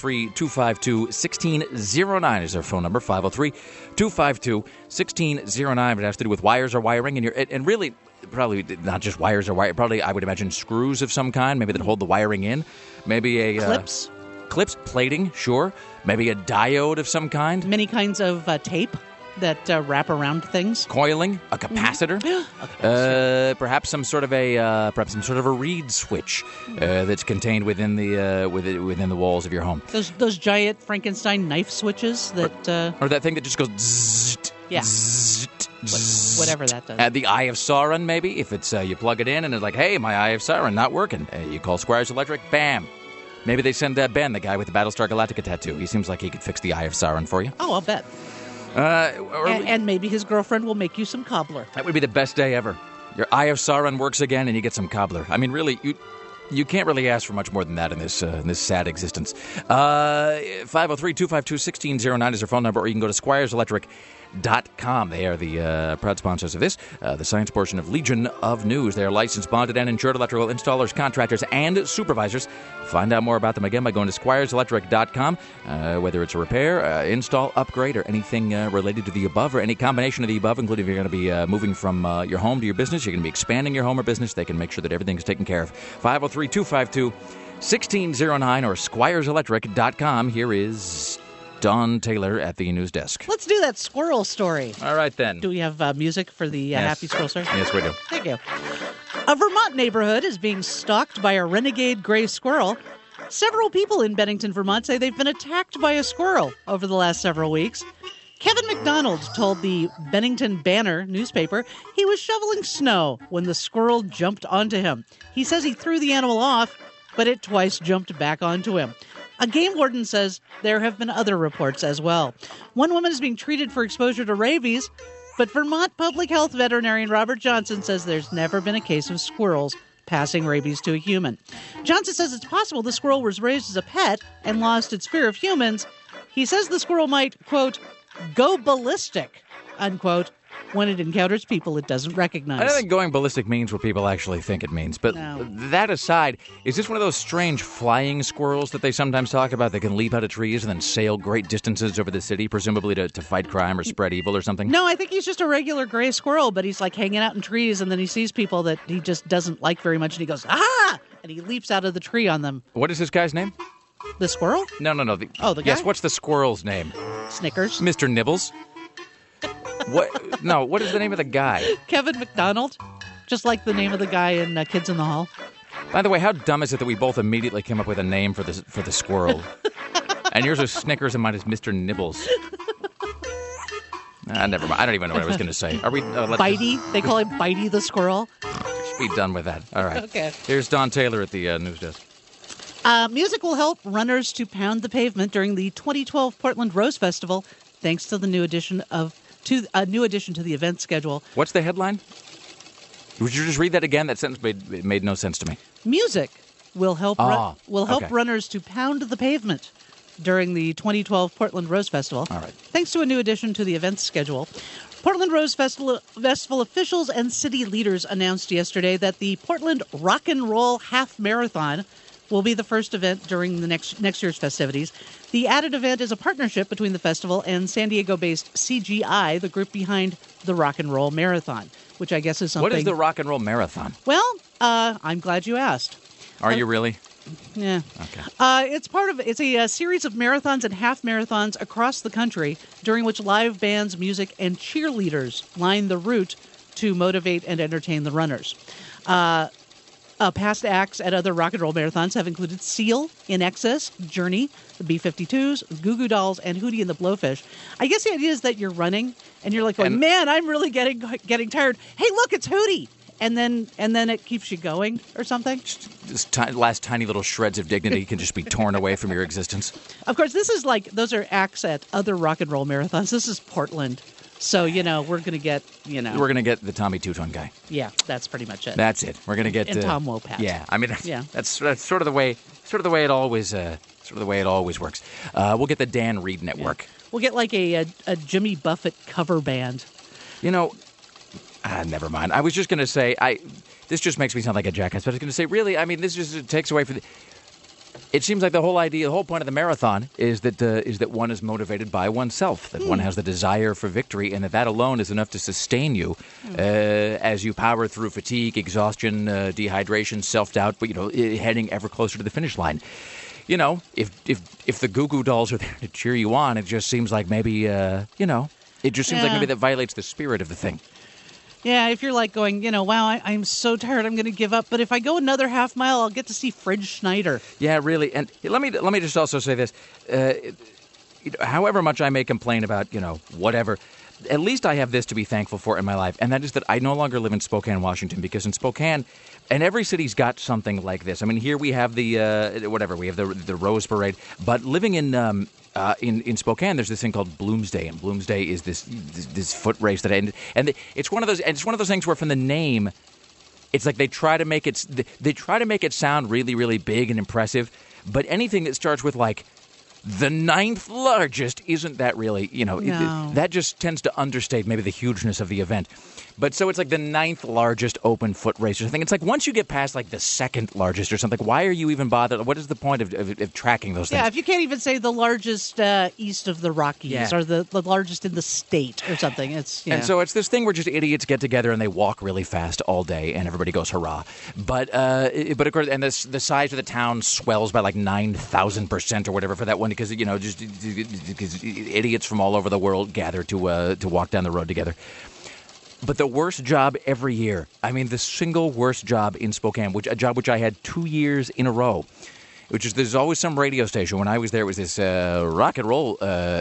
503-252-1609 is their phone number. 503-252-1609. It has to do with wires or wiring. And really, probably not just wires or wiring. Probably, I would imagine, screws of some kind, maybe that hold the wiring in. Maybe a... Clips? Clips, plating, sure. Maybe a diode of some kind. Many kinds of tape that wrap around things. Coiling, a capacitor. Perhaps some sort of a reed switch that's contained within the within the walls of your home. Those giant Frankenstein knife switches that or that thing that just goes zzzt, yeah. Zzzt, zzzt. Whatever that does. The Eye of Sauron, maybe, if it's you plug it in and it's like, hey, my Eye of Sauron not working. You call Squires Electric, bam. Maybe they send Ben, the guy with the Battlestar Galactica tattoo. He seems like he could fix the Eye of Sauron for you. Oh, I'll bet. And maybe his girlfriend will make you some cobbler. That would be the best day ever. Your Eye of Sauron works again, and you get some cobbler. I mean, really, you can't really ask for much more than that in this sad existence. 503-252-1609 is their phone number, or you can go to SquiresElectric.com. They are the proud sponsors of this, the science portion of Legion of News. They are licensed, bonded, and insured electrical installers, contractors, and supervisors. Find out more about them again by going to SquiresElectric.com. Whether it's a repair, install, upgrade, or anything related to the above, or any combination of the above, including if you're going to be moving from your home to your business, you're going to be expanding your home or business, they can make sure that everything is taken care of. 503-252-1609 or SquiresElectric.com. Here is Don Taylor at the news desk. Let's do that squirrel story. All right, then. Do we have music for the Happy Squirrel story? Yes, we do. Thank you. A Vermont neighborhood is being stalked by a renegade gray squirrel. Several people in Bennington, Vermont say they've been attacked by a squirrel over the last several weeks. Kevin McDonald told the Bennington Banner newspaper he was shoveling snow when the squirrel jumped onto him. He says he threw the animal off, but it twice jumped back onto him. A game warden says there have been other reports as well. One woman is being treated for exposure to rabies, but Vermont public health veterinarian Robert Johnson says there's never been a case of squirrels passing rabies to a human. Johnson says it's possible the squirrel was raised as a pet and lost its fear of humans. He says the squirrel might, quote, go ballistic, unquote, when it encounters people it doesn't recognize. I don't think going ballistic means what people actually think it means. But No. that aside, is this one of those strange flying squirrels that they sometimes talk about that can leap out of trees and then sail great distances over the city, presumably to fight crime or spread evil or something? No, I think he's just a regular gray squirrel, but he's like hanging out in trees, and then he sees people that he just doesn't like very much, and he goes, ah! And he leaps out of the tree on them. What is this guy's name? The squirrel? No. The guy? Yes, what's the squirrel's name? Snickers. Mr. Nibbles? What? No, what is the name of the guy? Kevin McDonald. Just like the name of the guy in Kids in the Hall. By the way, how dumb is it that we both immediately came up with a name for the squirrel? And yours is Snickers and mine is Mr. Nibbles. Never mind. I don't even know what I was going to say. Are we... Bitey. They call him Bitey the squirrel. Let's be done with that. All right. Okay. Here's Don Taylor at the news desk. Music will help runners to pound the pavement during the 2012 Portland Rose Festival, thanks to the new addition to the event schedule. What's the headline? Would you just read that again? That sentence made no sense to me. Music will help okay. runners to pound the pavement during the 2012 Portland Rose Festival. All right. Thanks to a new addition to the event schedule. Portland Rose Festival officials and city leaders announced yesterday that the Portland Rock and Roll Half Marathon will be the first event during the next year's festivities. The added event is a partnership between the festival and San Diego-based CGI, the group behind the Rock and Roll Marathon, which I guess is something... What is the Rock and Roll Marathon? Well, I'm glad you asked. Are you really? Yeah. Okay. It's a series of marathons and half marathons across the country during which live bands, music, and cheerleaders line the route to motivate and entertain the runners. Past acts at other rock and roll marathons have included Seal, In Excess, Journey, the B-52s, Goo Goo Dolls, and Hootie and the Blowfish. I guess the idea is that you're running and you're like, man, I'm really getting tired. Hey, look, it's Hootie. And then it keeps you going or something. This last tiny little shreds of dignity can just be torn away from your existence. Of course, this is those are acts at other rock and roll marathons. This is Portland. So, we're going to get, We're going to get the Tommy Two-Tone guy. Yeah, that's pretty much it. That's it. We're going to get... And Tom Wopat. Yeah, I mean, that's sort of the way it always works. We'll get the Dan Reed Network. Yeah. We'll get like a Jimmy Buffett cover band. Never mind. I was just going to say, this just makes me sound like a jackass, but I was going to say, really, I mean, this just takes away from it seems like the whole point of the marathon is that one is motivated by oneself, that one has the desire for victory, and that alone is enough to sustain you as you power through fatigue, exhaustion, dehydration, self-doubt, but, heading ever closer to the finish line. If the Goo Goo Dolls are there to cheer you on, it just seems like maybe, it just seems like maybe that violates the spirit of the thing. Yeah, if you're like going, wow, I'm so tired, I'm going to give up. But if I go another half mile, I'll get to see Fridge Schneider. Yeah, really. And let me just also say this. However much I may complain about, whatever, at least I have this to be thankful for in my life. And that is that I no longer live in Spokane, Washington, because in Spokane, and every city's got something like this. I mean, here we have we have the Rose Parade. But living in Spokane, there's this thing called Bloomsday, and Bloomsday is this foot race and it's one of those things where from the name, it's like they try to make it sound really, really big and impressive, but anything that starts with like the 9th largest isn't that really, No. that just tends to understate maybe the hugeness of the event. But so it's like the 9th largest open foot race or something. It's like once you get past like the 2nd largest or something, why are you even bothered? What is the point of tracking those things? Yeah, if you can't even say the largest east of the Rockies or the largest in the state or something. And so it's this thing where just idiots get together and they walk really fast all day and everybody goes hurrah. But of course, and the size of the town swells by like 9,000% or whatever for that one because because idiots from all over the world gather to walk down the road together. But the worst job every year, I mean, the single worst job in Spokane, a job which I had 2 years in a row, which is there's always some radio station. When I was there, it was this rock and roll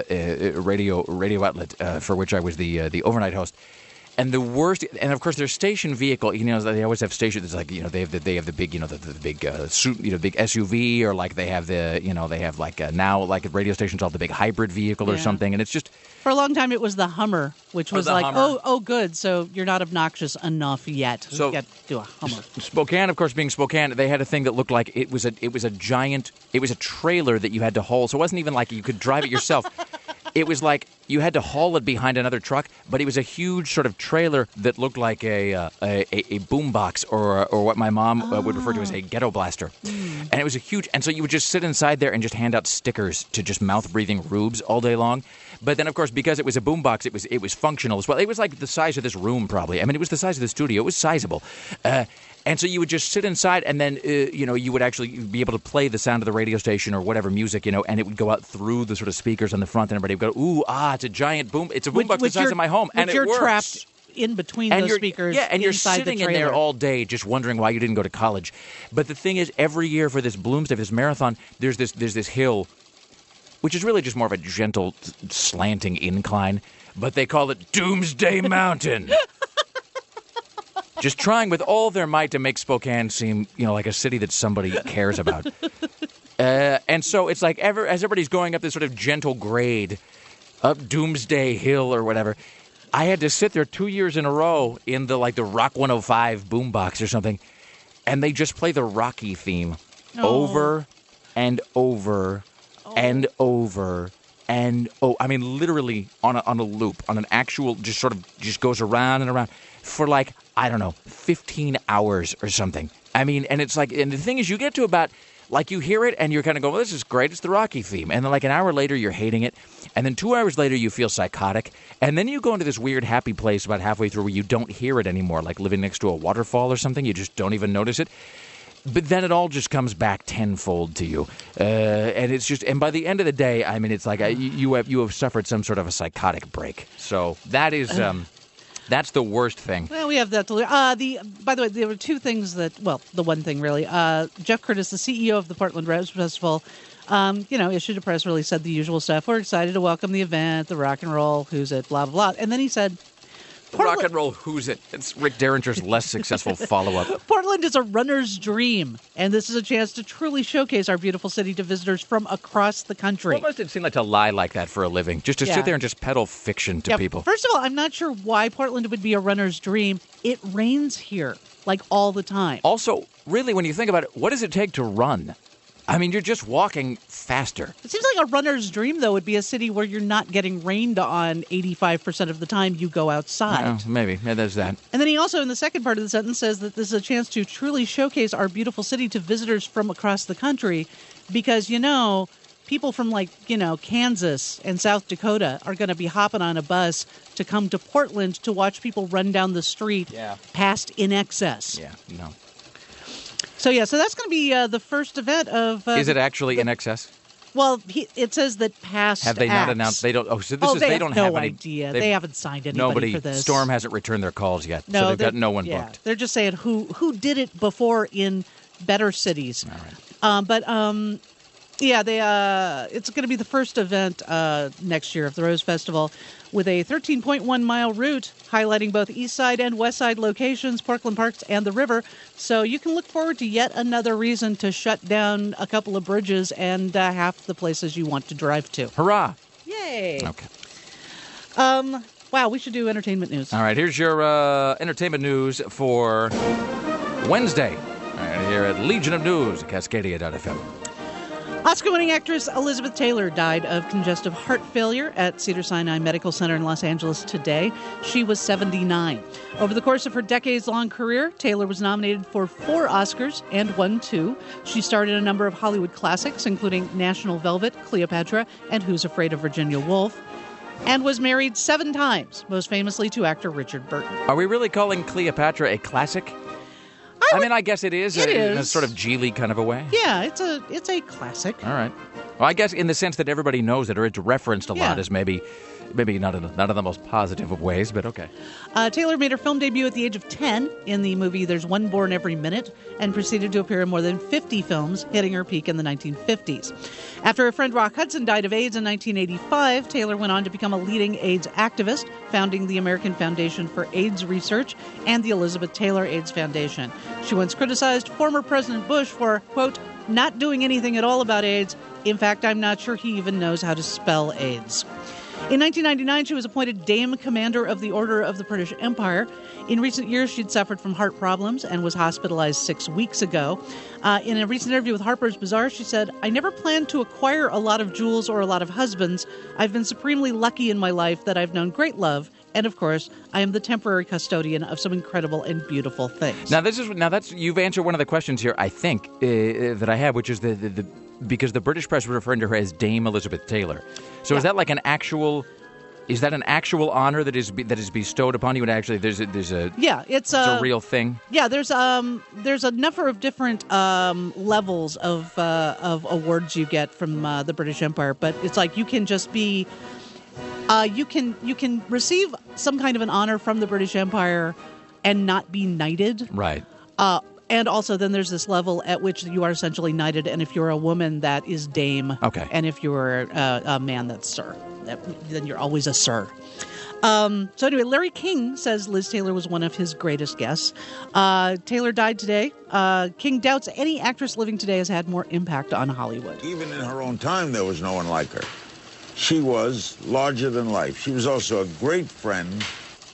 radio outlet for which I was the overnight host. And the worst, and of course their station vehicle, they always have stations. It's like they have the big, the big big SUV, or like they have now like radio stations all the big hybrid vehicle or something, and it's just. For a long time, it was the Hummer, which was like, oh, good. So you're not obnoxious enough yet. So you got to do a Hummer. Spokane, of course, being Spokane, they had a thing that looked like it was a trailer that you had to hold. So it wasn't even like you could drive it yourself. It was like you had to haul it behind another truck, but it was a huge sort of trailer that looked like a boombox or what my mom would refer to as a ghetto blaster. And it was a huge, and so you would just sit inside there and just hand out stickers to just mouth-breathing rubes all day long. But then, of course, because it was a boombox, it was functional as well. It was like the size of this room, probably. I mean, it was the size of the studio. It was sizable. And so you would just sit inside, and then, you would actually be able to play the sound of the radio station or whatever music, and it would go out through the sort of speakers on the front, and everybody would go, ooh, it's a giant boom. It's a boombox the size of my home, and it works. You're trapped in between those speakers. Yeah, and you're inside sitting the in there all day just wondering why you didn't go to college. But the thing is, every year for this Bloomsday, this marathon, there's this hill, which is really just more of a gentle slanting incline, but they call it Doomsday Mountain. Just trying with all their might to make Spokane seem, like a city that somebody cares about. And so it's like as everybody's going up this sort of gentle grade up Doomsday Hill or whatever, I had to sit there 2 years in a row in the Rock 105 boombox or something, and they just play the Rocky theme over and over and over and I mean literally on a loop, on an actual just goes around and around for 15 hours or something. I mean, and it's and the thing is, you get to about you hear it and you're kind of going, well, this is great, it's the Rocky theme, and then an hour later you're hating it, and then 2 hours later you feel psychotic, and then you go into this weird happy place about halfway through where you don't hear it anymore, like living next to a waterfall or something. You just don't even notice it. But then it all just comes back tenfold to you, and it's just. And by the end of the day, I mean, it's like you have suffered some sort of a psychotic break. So that is that's the worst thing. Well, we have that to by the way, there were two things the one thing really. Jeff Curtis, the CEO of the Portland Rose Festival, issued a press release, said the usual stuff. We're excited to welcome the event, the rock and roll, who's it, blah blah blah, and then he said, rock and roll, who's it? It's Rick Derringer's less successful follow-up. Portland is a runner's dream, and this is a chance to truly showcase our beautiful city to visitors from across the country. What must it seem like to lie like that for a living? Just to sit there and just peddle fiction to people. First of all, I'm not sure why Portland would be a runner's dream. It rains here, all the time. Also, really, when you think about it, what does it take to run? I mean, you're just walking faster. It seems like a runner's dream, though, would be a city where you're not getting rained on 85% of the time you go outside. Well, maybe. Yeah, there's that. And then he also, in the second part of the sentence, says that this is a chance to truly showcase our beautiful city to visitors from across the country because, people from, Kansas and South Dakota are going to be hopping on a bus to come to Portland to watch people run down the street past In Excess. Yeah, no. So that's going to be the first event of... is it actually In Excess? Well, it says that past Have they not acts. announced? They don't... they don't have no idea. They haven't signed anybody for this. Storm hasn't returned their calls yet, so they've got no one booked. They're just saying who did it before in better cities. All right. It's going to be the first event next year of the Rose Festival with a 13.1-mile route highlighting both east side and west side locations, Parkland Parks, and the river. So you can look forward to yet another reason to shut down a couple of bridges and half the places you want to drive to. Hurrah! Yay! Okay. Wow, we should do entertainment news. All right, here's your entertainment news for Wednesday. All right, here at Legion of News, Cascadia.fm. Oscar-winning actress Elizabeth Taylor died of congestive heart failure at Cedars-Sinai Medical Center in Los Angeles today. She was 79. Over the course of her decades-long career, Taylor was nominated for 4 Oscars and won 2. She starred in a number of Hollywood classics, including National Velvet, Cleopatra, and Who's Afraid of Virginia Woolf, and was married 7 times, most famously to actor Richard Burton. Are we really calling Cleopatra a classic? I guess it is. In a sort of Geely kind of a way. Yeah, it's a classic. All right. Well, I guess in the sense that everybody knows it, or it's referenced a lot as maybe not in the most positive of ways, but okay. Taylor made her film debut at the age of 10 in the movie There's One Born Every Minute and proceeded to appear in more than 50 films, hitting her peak in the 1950s. After her friend Rock Hudson died of AIDS in 1985, Taylor went on to become a leading AIDS activist, founding the American Foundation for AIDS Research and the Elizabeth Taylor AIDS Foundation. She once criticized former President Bush for, quote, not doing anything at all about AIDS. In fact, I'm not sure he even knows how to spell AIDS. In 1999, she was appointed Dame Commander of the Order of the British Empire. In recent years, she'd suffered from heart problems and was hospitalized 6 weeks ago. In a recent interview with Harper's Bazaar, she said, "I never planned to acquire a lot of jewels or a lot of husbands. I've been supremely lucky in my life that I've known great love. And of course, I am the temporary custodian of some incredible and beautiful things." That's you've answered one of the questions here, I think, that I have, which is because the British press was referring to her as Dame Elizabeth Taylor. So is that like an actual honor that is bestowed upon you? And actually, there's a it's a real thing. Yeah, there's a number of different levels of awards you get from the British Empire, but it's like you can just be. You can receive some kind of an honor from the British Empire and not be knighted. Right. And also then there's this level at which you are essentially knighted, and if you're a woman, that is dame. Okay. And if you're a man, that's sir. Then you're always a sir. So anyway, Larry King says Liz Taylor was one of his greatest guests. Taylor died today. King doubts any actress living today has had more impact on Hollywood. Even in her own time, there was no one like her. She was larger than life. She was also a great friend.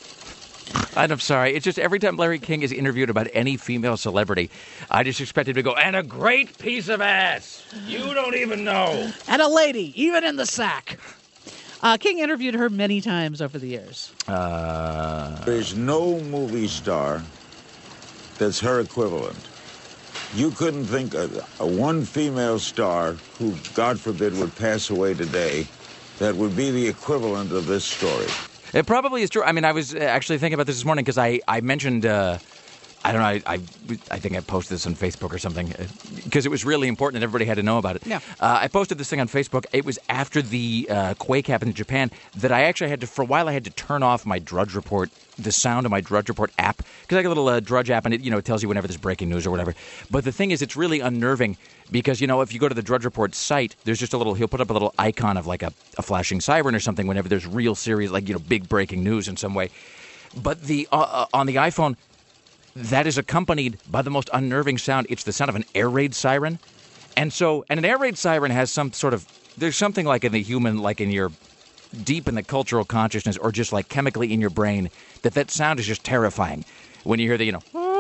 I'm sorry. It's just every time Larry King is interviewed about any female celebrity, I just expect him to go, "And a great piece of ass. You don't even know." And a lady, even in the sack. King interviewed her many times over the years. There's no movie star that's her equivalent. You couldn't think of one female star who, God forbid, would pass away today that would be the equivalent of this story. It probably is true. I mean, I was actually thinking about this morning because I mentioned, I don't know, I think I posted this on Facebook or something because it was really important and everybody had to know about it. Yeah. I posted this thing on Facebook. It was after the quake happened in Japan that I actually had to, for a while, I had to turn off my Drudge Report, the sound of my Drudge Report app, because I got a little Drudge app and it tells you whenever there's breaking news or whatever. But the thing is, it's really unnerving because, if you go to the Drudge Report site, there's just he'll put up a little icon of like a flashing siren or something whenever there's real serious, big breaking news in some way. But on the iPhone, that is accompanied by the most unnerving sound. It's the sound of an air raid siren. And an air raid siren has some sort of, there's something like in the human, like in your, deep in the cultural consciousness or just like chemically in your brain, that sound is just terrifying. When you hear the,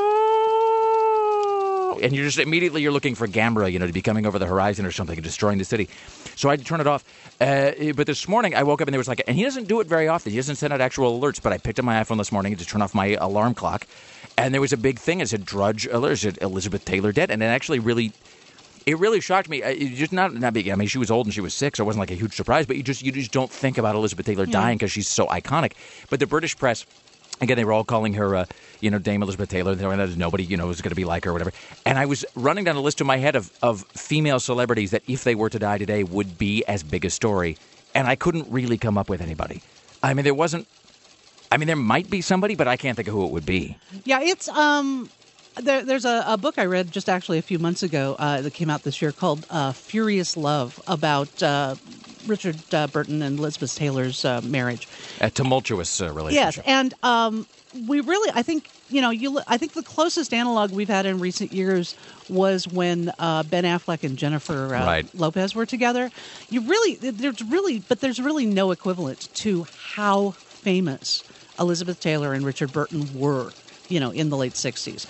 and you're just immediately you're looking for Gambra, to be coming over the horizon or something and destroying the city. So I had to turn it off. But this morning I woke up and there was and he doesn't do it very often. He doesn't send out actual alerts, but I picked up my iPhone this morning to turn off my alarm clock. And there was a big thing. It said Drudge alert. It said Elizabeth Taylor dead. And it actually really shocked me. It just not big. I mean, she was old and she was sick, so it wasn't like a huge surprise. But you just don't think about Elizabeth Taylor dying because she's so iconic. But the British press, again, they were all calling her, Dame Elizabeth Taylor. There's nobody, was going to be like her or whatever. And I was running down a list in my head of female celebrities that, if they were to die today, would be as big a story. And I couldn't really come up with anybody. I mean, there might be somebody, but I can't think of who it would be. Yeah, it's there's a book I read just actually a few months ago that came out this year called Furious Love about Richard Burton and Elizabeth Taylor's marriage. A tumultuous relationship. Yes, and we really, I think, I think the closest analog we've had in recent years was when Ben Affleck and Jennifer Lopez were together. There's really no equivalent to how famous Elizabeth Taylor and Richard Burton were, in the late 60s.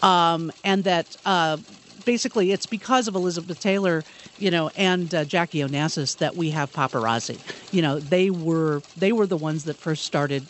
And that basically it's because of Elizabeth Taylor, and Jackie Onassis that we have paparazzi. They were the ones that first started,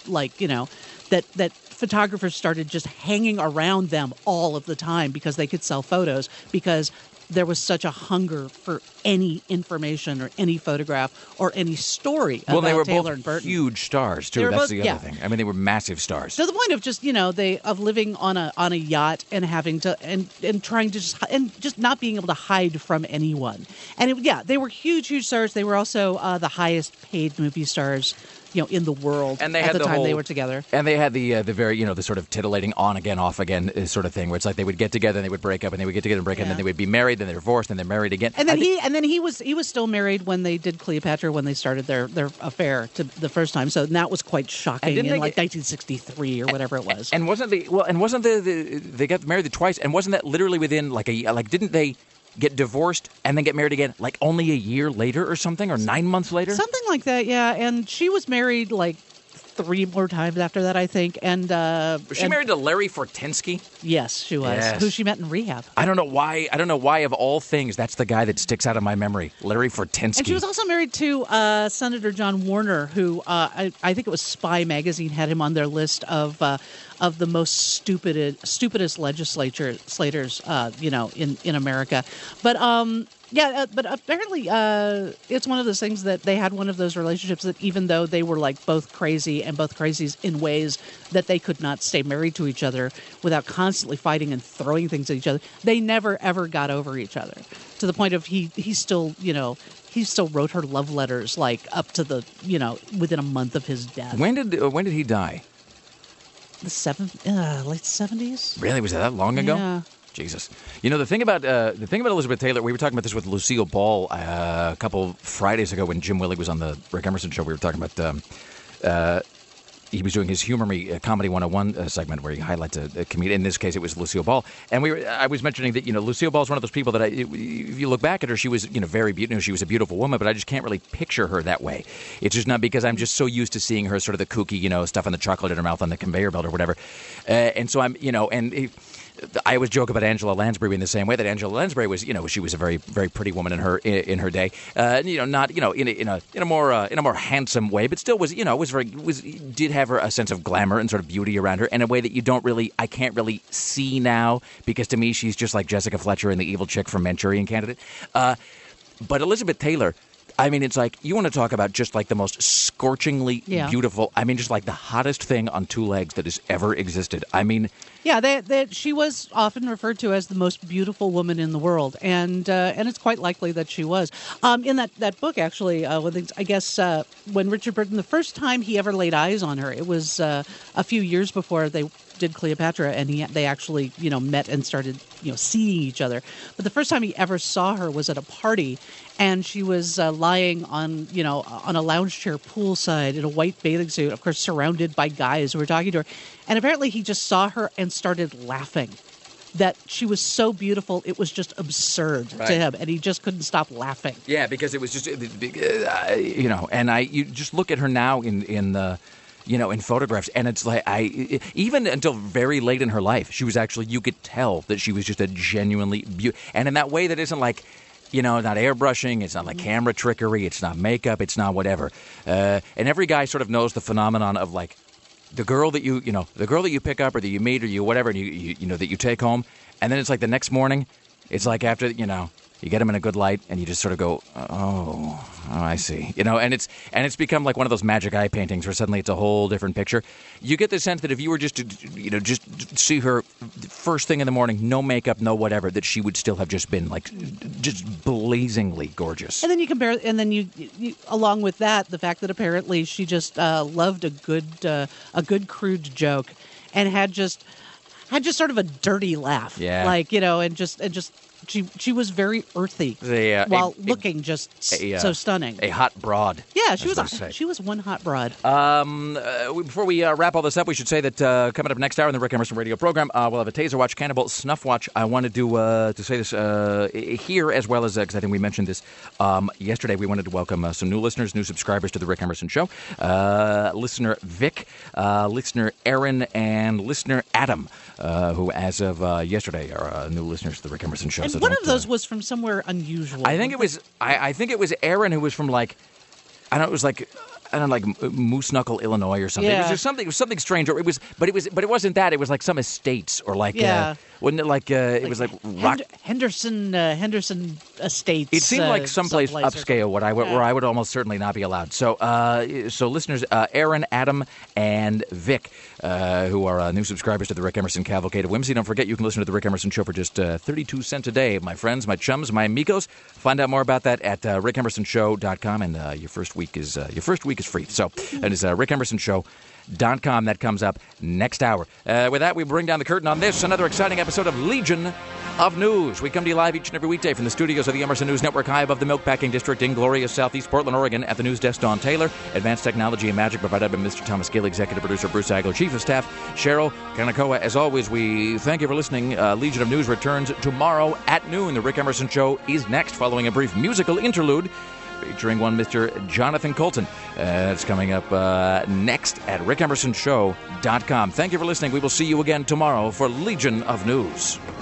that photographers started just hanging around them all of the time because they could sell photos, because there was such a hunger for any information or any photograph or any story about Taylor and Burton. Well, they were both huge stars, too. That's the other thing. I mean, they were massive stars. To the point of just, of living on a yacht and having to, and trying to just not being able to hide from anyone. And they were huge stars. They were also the highest paid movie stars, in the world and they at had the time they were together. And they had the very, the sort of titillating on again, off again sort of thing, where it's like they would get together and they would break up, and they would get together and break up, and then they would be married, then they're divorced, then they're married again. And then he was still married when they did Cleopatra, when they started their affair the first time. So that was quite shocking in 1963 or whatever it was. And wasn't they got married twice, and wasn't that literally within didn't they get divorced, and then get married again, like only a year later or something, or 9 months later? Something like that, yeah. And she was married like 3 more times after that, I think. And was she married to Larry Fortensky? Yes, she was. Yes. Who she met in rehab. I don't know why. Of all things, that's the guy that sticks out of my memory, Larry Fortensky. And she was also married to Senator John Warner, who I think it was Spy Magazine had him on their list of the most stupidest legislators, in America. But but apparently it's one of those things that they had one of those relationships that even though they were like both crazy and both crazies in ways that they could not stay married to each other without constantly fighting and throwing things at each other, they never ever got over each other to the point of he still wrote her love letters like up to the within a month of his death. When did he die? Late 70s. Really? Was that long ago? Yeah. Jesus. The thing about Elizabeth Taylor, we were talking about this with Lucille Ball a couple Fridays ago when Jim Willig was on the Rick Emerson show. We were talking about he was doing his Humor Me Comedy 101 segment where he highlights a comedian. In this case, it was Lucille Ball, and I was mentioning that Lucille Ball is one of those people that if you look back at her, she was very beautiful. She was a beautiful woman, but I just can't really picture her that way. It's just not because I'm just so used to seeing her sort of the kooky, stuffing the chocolate in her mouth on the conveyor belt or whatever, and so I'm I always joke about Angela Lansbury in the same way that Angela Lansbury was, she was a very, very pretty woman in her day, not in a more handsome way, but still was did have a sense of glamour and sort of beauty around her in a way that I can't really see now, because to me she's just like Jessica Fletcher and the evil chick from Manchurian Candidate. But Elizabeth Taylor, I mean, it's like, you want to talk about just like the most scorchingly beautiful, I mean, just like the hottest thing on two legs that has ever existed. I mean... Yeah, she was often referred to as the most beautiful woman in the world, and it's quite likely that she was. In that book, actually, when Richard Burton, the first time he ever laid eyes on her, it was a few years before they did Cleopatra, and they actually met and started seeing each other. But the first time he ever saw her was at a party, and she was lying on a lounge chair poolside in a white bathing suit, of course surrounded by guys who were talking to her. And apparently he just saw her and started laughing. That she was so beautiful, it was just absurd to him, and he just couldn't stop laughing. Yeah, because it was just, and you just look at her now in photographs, and it's like even until very late in her life, she was actually, you could tell that she was just a genuinely and in that way that isn't like, not airbrushing, it's not like camera trickery, it's not makeup, it's not whatever. And every guy sort of knows the phenomenon of like, the girl that you pick up or that you meet or you whatever, and you that you take home, and then it's like the next morning, it's like after you get them in a good light, and you just sort of go, oh, I see, and it's become like one of those magic eye paintings where suddenly it's a whole different picture. You get the sense that if you were just to just see her first thing in the morning, no makeup, no whatever, that she would still have just been like just blazingly gorgeous. And then you compare, and then you along with that, the fact that apparently she just loved a good crude joke, and had just sort of a dirty laugh, and just. She was very earthy while looking so stunning. A hot broad. Yeah, she was one hot broad. Before we wrap all this up, we should say that coming up next hour in the Rick Emerson radio program, we'll have a Taser Watch, Cannibal Snuff Watch. I wanted to say this here as well as, because I think we mentioned this yesterday, we wanted to welcome some new listeners, new subscribers to the Rick Emerson Show. Listener Vic, listener Aaron, and listener Adam, who as of yesterday are new listeners to the Rick Emerson Show. And one of those was from somewhere unusual. I think it was Aaron, who was from like Moose Knuckle, Illinois, or something. Yeah. It was just something. It was something strange. Or but it wasn't that. It was like some estates, or like wasn't it like it was like Henderson Estates. It seemed like someplace upscale where I would almost certainly not be allowed. So listeners, Aaron, Adam, and Vic, who are new subscribers to the Rick Emerson Cavalcade of Whimsy. Don't forget, you can listen to the Rick Emerson Show for just 32 cents a day, my friends, my chums, my amigos. Find out more about that at rickemersonshow.com, and your first week is free. So that is rickemersonshow.com. LegionsofNews.com. That comes up next hour. With that, we bring down the curtain on this, another exciting episode of Legion of News. We come to you live each and every weekday from the studios of the Emerson News Network, high above the Milkpacking District in glorious southeast Portland, Oregon. At the news desk, Don Taylor. Advanced technology and magic provided by Mr. Thomas Gill, executive producer Bruce Agler, chief of staff Cheryl Kanakoa. As always, we thank you for listening. Legion of News returns tomorrow at noon. The Rick Emerson Show is next, following a brief musical interlude featuring one Mr. Jonathan Colton. It's coming up next at rickemersonshow.com. Thank you for listening. We will see you again tomorrow for Legion of News.